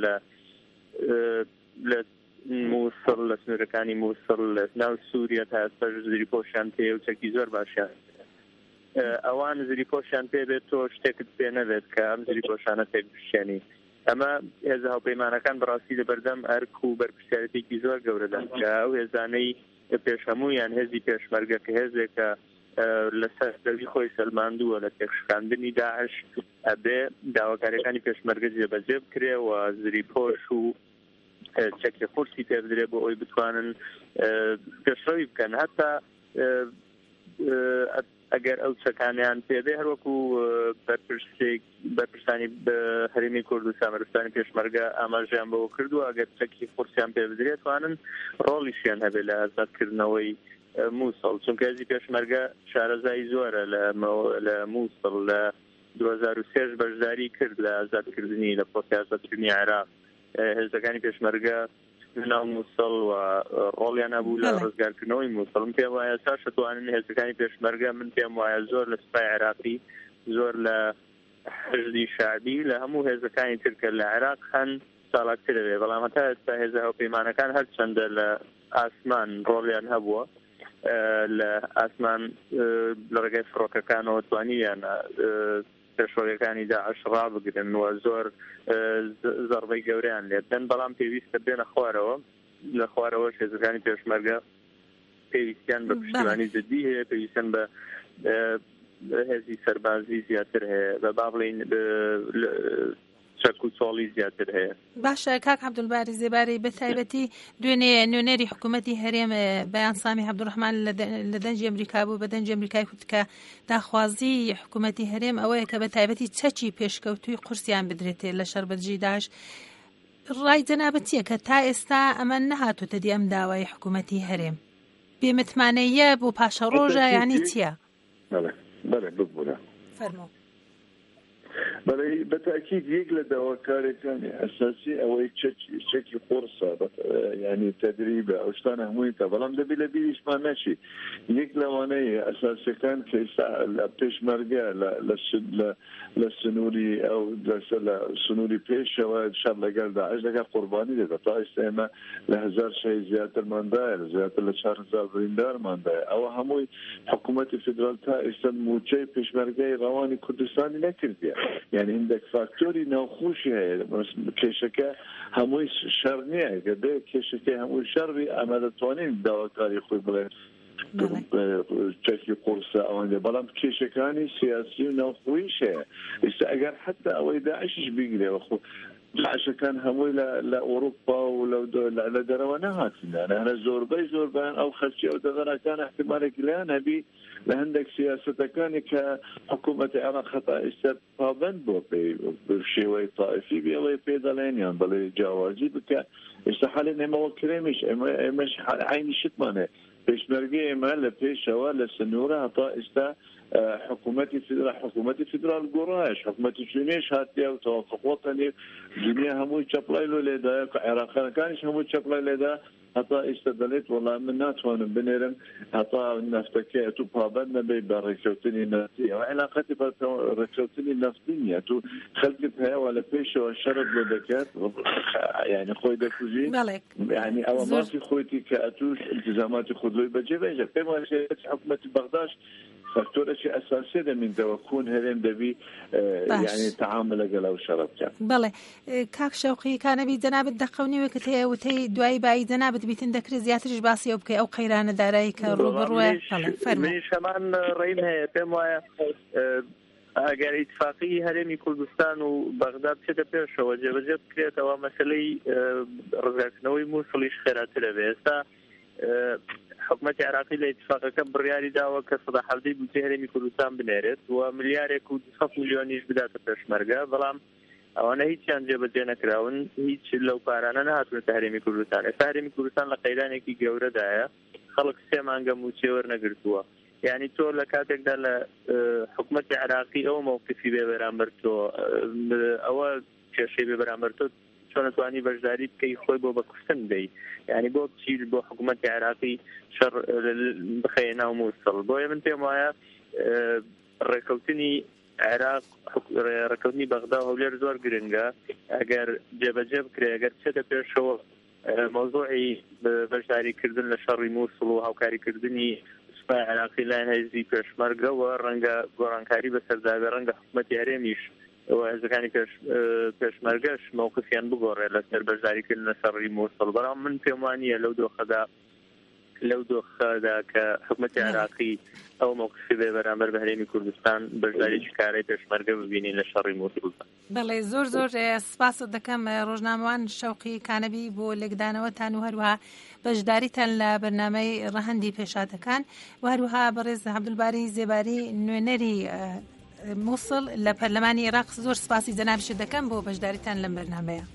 لە مووسڵ لە سنوورەکانی مووسڵ لە ناو سووریا تا ئێستاش زریپۆشیان پێ و چەکی زۆر باشیان ئەوان زریپۆشیان پێبێت تۆ شتێکت پێ نەبێت کە ئەم زریپۆشانە تێکشێنی. ئەمە هێزە هاوپەیمانەکان بەڕاستی لە بەردەم ئەرک و بەرپرسیارەتێکی زۆر گەورەدان کە ئەو هێزانەی پێشهەموویان هێزی پێشمەرگە کە هێزێکە لەسەر دەوی خۆی سەلماندووە لە تێکشکاندنی داعش ئەبێ داواکاریەکانی پێشمەرگە جێبەجێ بکرێ و زریپۆش و چەکی قورسی پێ بدرێ بۆ ئەوی بتوانن پێشڕەوی بکەن. هەتا ئەگەر ئەو چەکانیان پێبێ هەروەکو بەرپرسانی هەرێمی کورد و سامرستانی پێشمەرگە ئاماژیان بەوە کردووە ئەگەر چەکی قورسیان پێ بدرێت توانن ڕۆڵیشیان هەبێ لە ئازادکردنەوەی مووسڵ چونکە هێزی پێشمەرگە شارەزایی زۆرە لە مووسڵ لە 2003 بەشداری کرد لە ئازادکردنی لە پۆسی ئازادکردنی عێراق. هێزەکانی پێشمەرگە لەناو مووسڵ و ڕۆڵیان هەبوو لە ڕزگارکردنەوەی مووسڵ. من پێم وایە تا شەتوانن هێزەکانی پێشمەرگە من پێم وایە زۆر لە سوپای عێراقی زۆر لە حزبی شعبی لە هەموو هێزەکانی ترکە لە عێراق هەن ساڵاتر دەبێت بەڵام هەتا ئێستا هێزە هاوپەیمانەکان هەر چەندە لە ئاسمان ڕۆڵیان هەبووە لە ئاسمان لە ڕێگەی فڕۆکەکانەوە توانیان پێشۆگەکانی داعش ڕابگرن و زۆر زەربەی گەوریان لێدەن بەڵام پێویستە بێنە خوارەوە لە خوارەوە هێزەکانی پێشمەرگە پێویستیان بە پشتیوانی جدی هەیە، پێویستیان بە هێزی سەربازی زیاتر هەیە، بە با بڵێن چەک و چۆڵی زیاتر هەیە.
باشە کاک عەبدولباری زێباری بە تایبەتی دوێنێ نوێنەری حکوومەتی هەرێم بەیان سامی عەبدوڕەحمان لە دەنجی ئەمریکا بوو، بە دەنجی ئەمریکای کوتکە داخوازی حکوومەتی هەرێم ئەوەیە کە بە تایبەتی چەکی پێشکەوتوی قورسیان بدرێتێ لە شەربەجی داعش. ڕای جەنابەت چییە کە تا ئێستا ئەمە نەهاتوتە دی ئەم داوای حکوومەتی هەرێم؟ بێمتمانەیە بۆ پاشە ڕۆژە یانی چییە؟
بەڵێ ببوورە
فەرموو.
بەڵێ بەتاکید یەک لە داواکارەکانی ئەساسی ئەوەی چەکی قورسە، ینی تەدریبە ئەو شتانە هەمووی تا بەڵام دەبێت لە بیریشمان نەچی یەک لەوانەیە ئەساسیەکان کە لە پێشمەرگە لە سنووری ئەو لە سنووری پێشەوە شەر لەگەڵ داعش لەگەڵ قوربانی دێت. تا ئێستا ئێمە لە 1000 شەهید زیاترماندایە، زیاتر لە 4000 بریندارماندایە. ئەوە هەمووی حکوومەتی فدرال تا ئێستا موچەی پێشمەرگەی ڕەوانی کوردستانی نەکردیە. يعني عندك فاکتۆری ناوخۆشی هەیە، کێشەکە هەمووی شەڕ نییە، کە بێ کێشەکەی هەمووی شەڕی ئەمە دەتوانین داواکاری خۆی بڵێن چەکی قورسە ئەوەندە، بەڵام کێشەکانی سیاسی و ناوخۆییش هەیە. ئێستا ئەگەر حتا ئەوەی داعشش بیگرێەوە خۆ داعشەکان هەمووی لە ئەوروپا و لە دەرەوە نەهاتنانە، هەنە زۆربەیان ئەو خەرچی ئەو دەغەنەکان احتیمالێکی لایەن هەبی لە هەندێک سیاسەتەکانی کە حکوومەتی عێراق خەتا ئێستا پابند بۆ شێوەی تائیفی بێڵێ پێ دەڵێن یان بڵێ جیاوازی بکە. ئێستا حالێ نێمەوە کرێمیش ئێمەش عینی شتمانێ پێشمەرگەی ئێمە لە پێشەوە لە سنوورە هەتا ئێستا حکوومەتی فدرال گۆڕایش حکوومەتی چونێش هاتیە و تەوافقوەتەنێ دنیا هەمووی چەپڵای لۆ لێدایە کە عێراقیەکانیش هەمووی چەپڵای لێدا هەتا ئێستا دەڵێت وەڵام من ناتوانم بنێرم هەتا نەفتەکەی تو پابند نەبێ بە ڕێککەوتنی نەفتی. ئەوە علاقەتی بە ڕێککەوتنی نەفتی نییە، تو خەڵکت هەیە لە پێشەوە شەرت بۆ دەکات یعنی خۆی دەکوژی، یعنی ئەوە مافی خۆیتی کە ئەتوش التزاماتی خودلۆی بەجێبێژە. پێم وایە حکوومەتی بەغداد فاکتۆرێکی ئەساسی دەمینتەوە کوون هەرێم دەبی یعنی تعامل لەگەڵ ئەو شەڕ بکات.
بەڵێ کاک شەوقی کانەبی جەنابەت دەقەونیوەکت هەیە وتەی دوای بای جەنابەت بیتن دەکرێت زیاتریش باسی ئەو بکەی ئەو قەیرانە دارایی کە ڕوبڕوە
منیش هەمان ڕێیم هەیە. پێم وایە ئەگەر ئیتفاقی هەرێمی کوردستان و بەغداد بچێتە پێشەوە جێبەجێ بکرێتەوە مەسەلەی ڕزگارکردنەوەی مووسڵیش خێراترە بێ. ئێستا حکوومەتی عێراقی لە ئیتفاقەکە بڕیاری داوە کە 170 بودجێ هەرێمی کوردستان بنێرێت و ملیارێک و 200 میلیۆنیش بداتە پێشمەرگە، بەڵام ئەوانە هیچیان جێبەجێ نەکراون، هیچ لەو پارانە نهاتوێتە هەرێمی کوردستان. ئێستا هەرێمی کوردستان لە قەیرانێکی گەورەدایە، خەڵک 3 مانگە موچێ وەرنەگرتووە. یعنی تۆ لە کاتێکدا لە حکوومەتی عێراقی ئەوە موقفی بێ بەرامبەر تۆ ئەوە کێشەی بێ بەرامبەر تۆ چۆن نتوانی بەشداری بکەی خۆی بۆ بەکوشتن دەی، یعنی بۆ بچیت بۆ حکوومەتی عێراقی شەڕ بخەیە ناو مووسڵ. بۆیە من پێم وایە ڕێکەوتنی عێراق ڕێکەوتنی بەغدا و هەولێر زۆر گرنگە. ئەگەر جێبەجێ بکرێ، ئەگەر بچێتە پێشەوە مۆزوعی بەشداریکردن لە شەڕی مووسڵ و هاوکاریکردنی سوپای عێراقی لایەن هێزی پێشمەرگەوە ڕەنگە گۆڕانکاری بەسەردابێ، ڕەنگە حکوومەتی هەرێمیش ئەوە هێزەکانی پێشمەرگەش مووقفیان بگۆڕێ لەسەر بەشداریکردن لە شەڕی مووسڵ. بەڵام من پێم وانییە لەو دۆخەدا کە حکوومەتی عێراقی ئەو مووقفی بێ بەرامبەر بە هەرێمی کوردستان بەشداریی کارەی پێشمەرگە ببینین لە شەڕی مووسڵ.
بەڵێ زۆر سپاس دەکەم ڕۆژنامەوان شەوقی کانەبی بۆ لێکدانەوەتان و هەروەها بەشداریتان لە بەرنامەی ڕەهەندی پێشاتەکان و هەروەها بەڕێز عەبدولباری زێباری نوێنەری مووسڵ لە پەرلەمانی عێراق زۆر سپاسی جەنابشت دەکەم بۆ بەشداریتان لەم بەرنامەیە.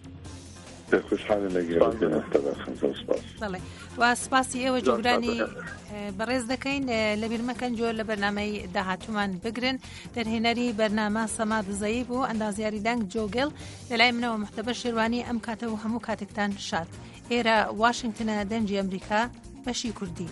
بەڵێ و سپاسی ئێوە جۆگرانی بەڕێز دەکەین لە بیرمەکەن جۆر لە بەرنامەی داهاتومان بگرن. دەرهێنەری بەرنامە سەما دزایی بوو، ئەندازیاری دەنگ جۆگل لەلای منەوە محتەبە شێروانی ئەم کاتە و هەموو کاتێکتان شاد. ئێرە واشنگتنە دەنجی ئەمریکا بەشی کوردی.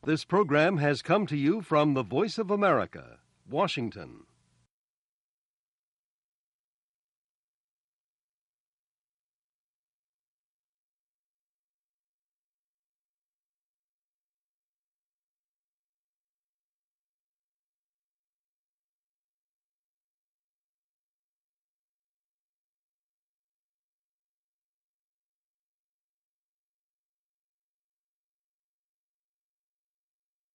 This program has come to you from the Voice of America, Washington.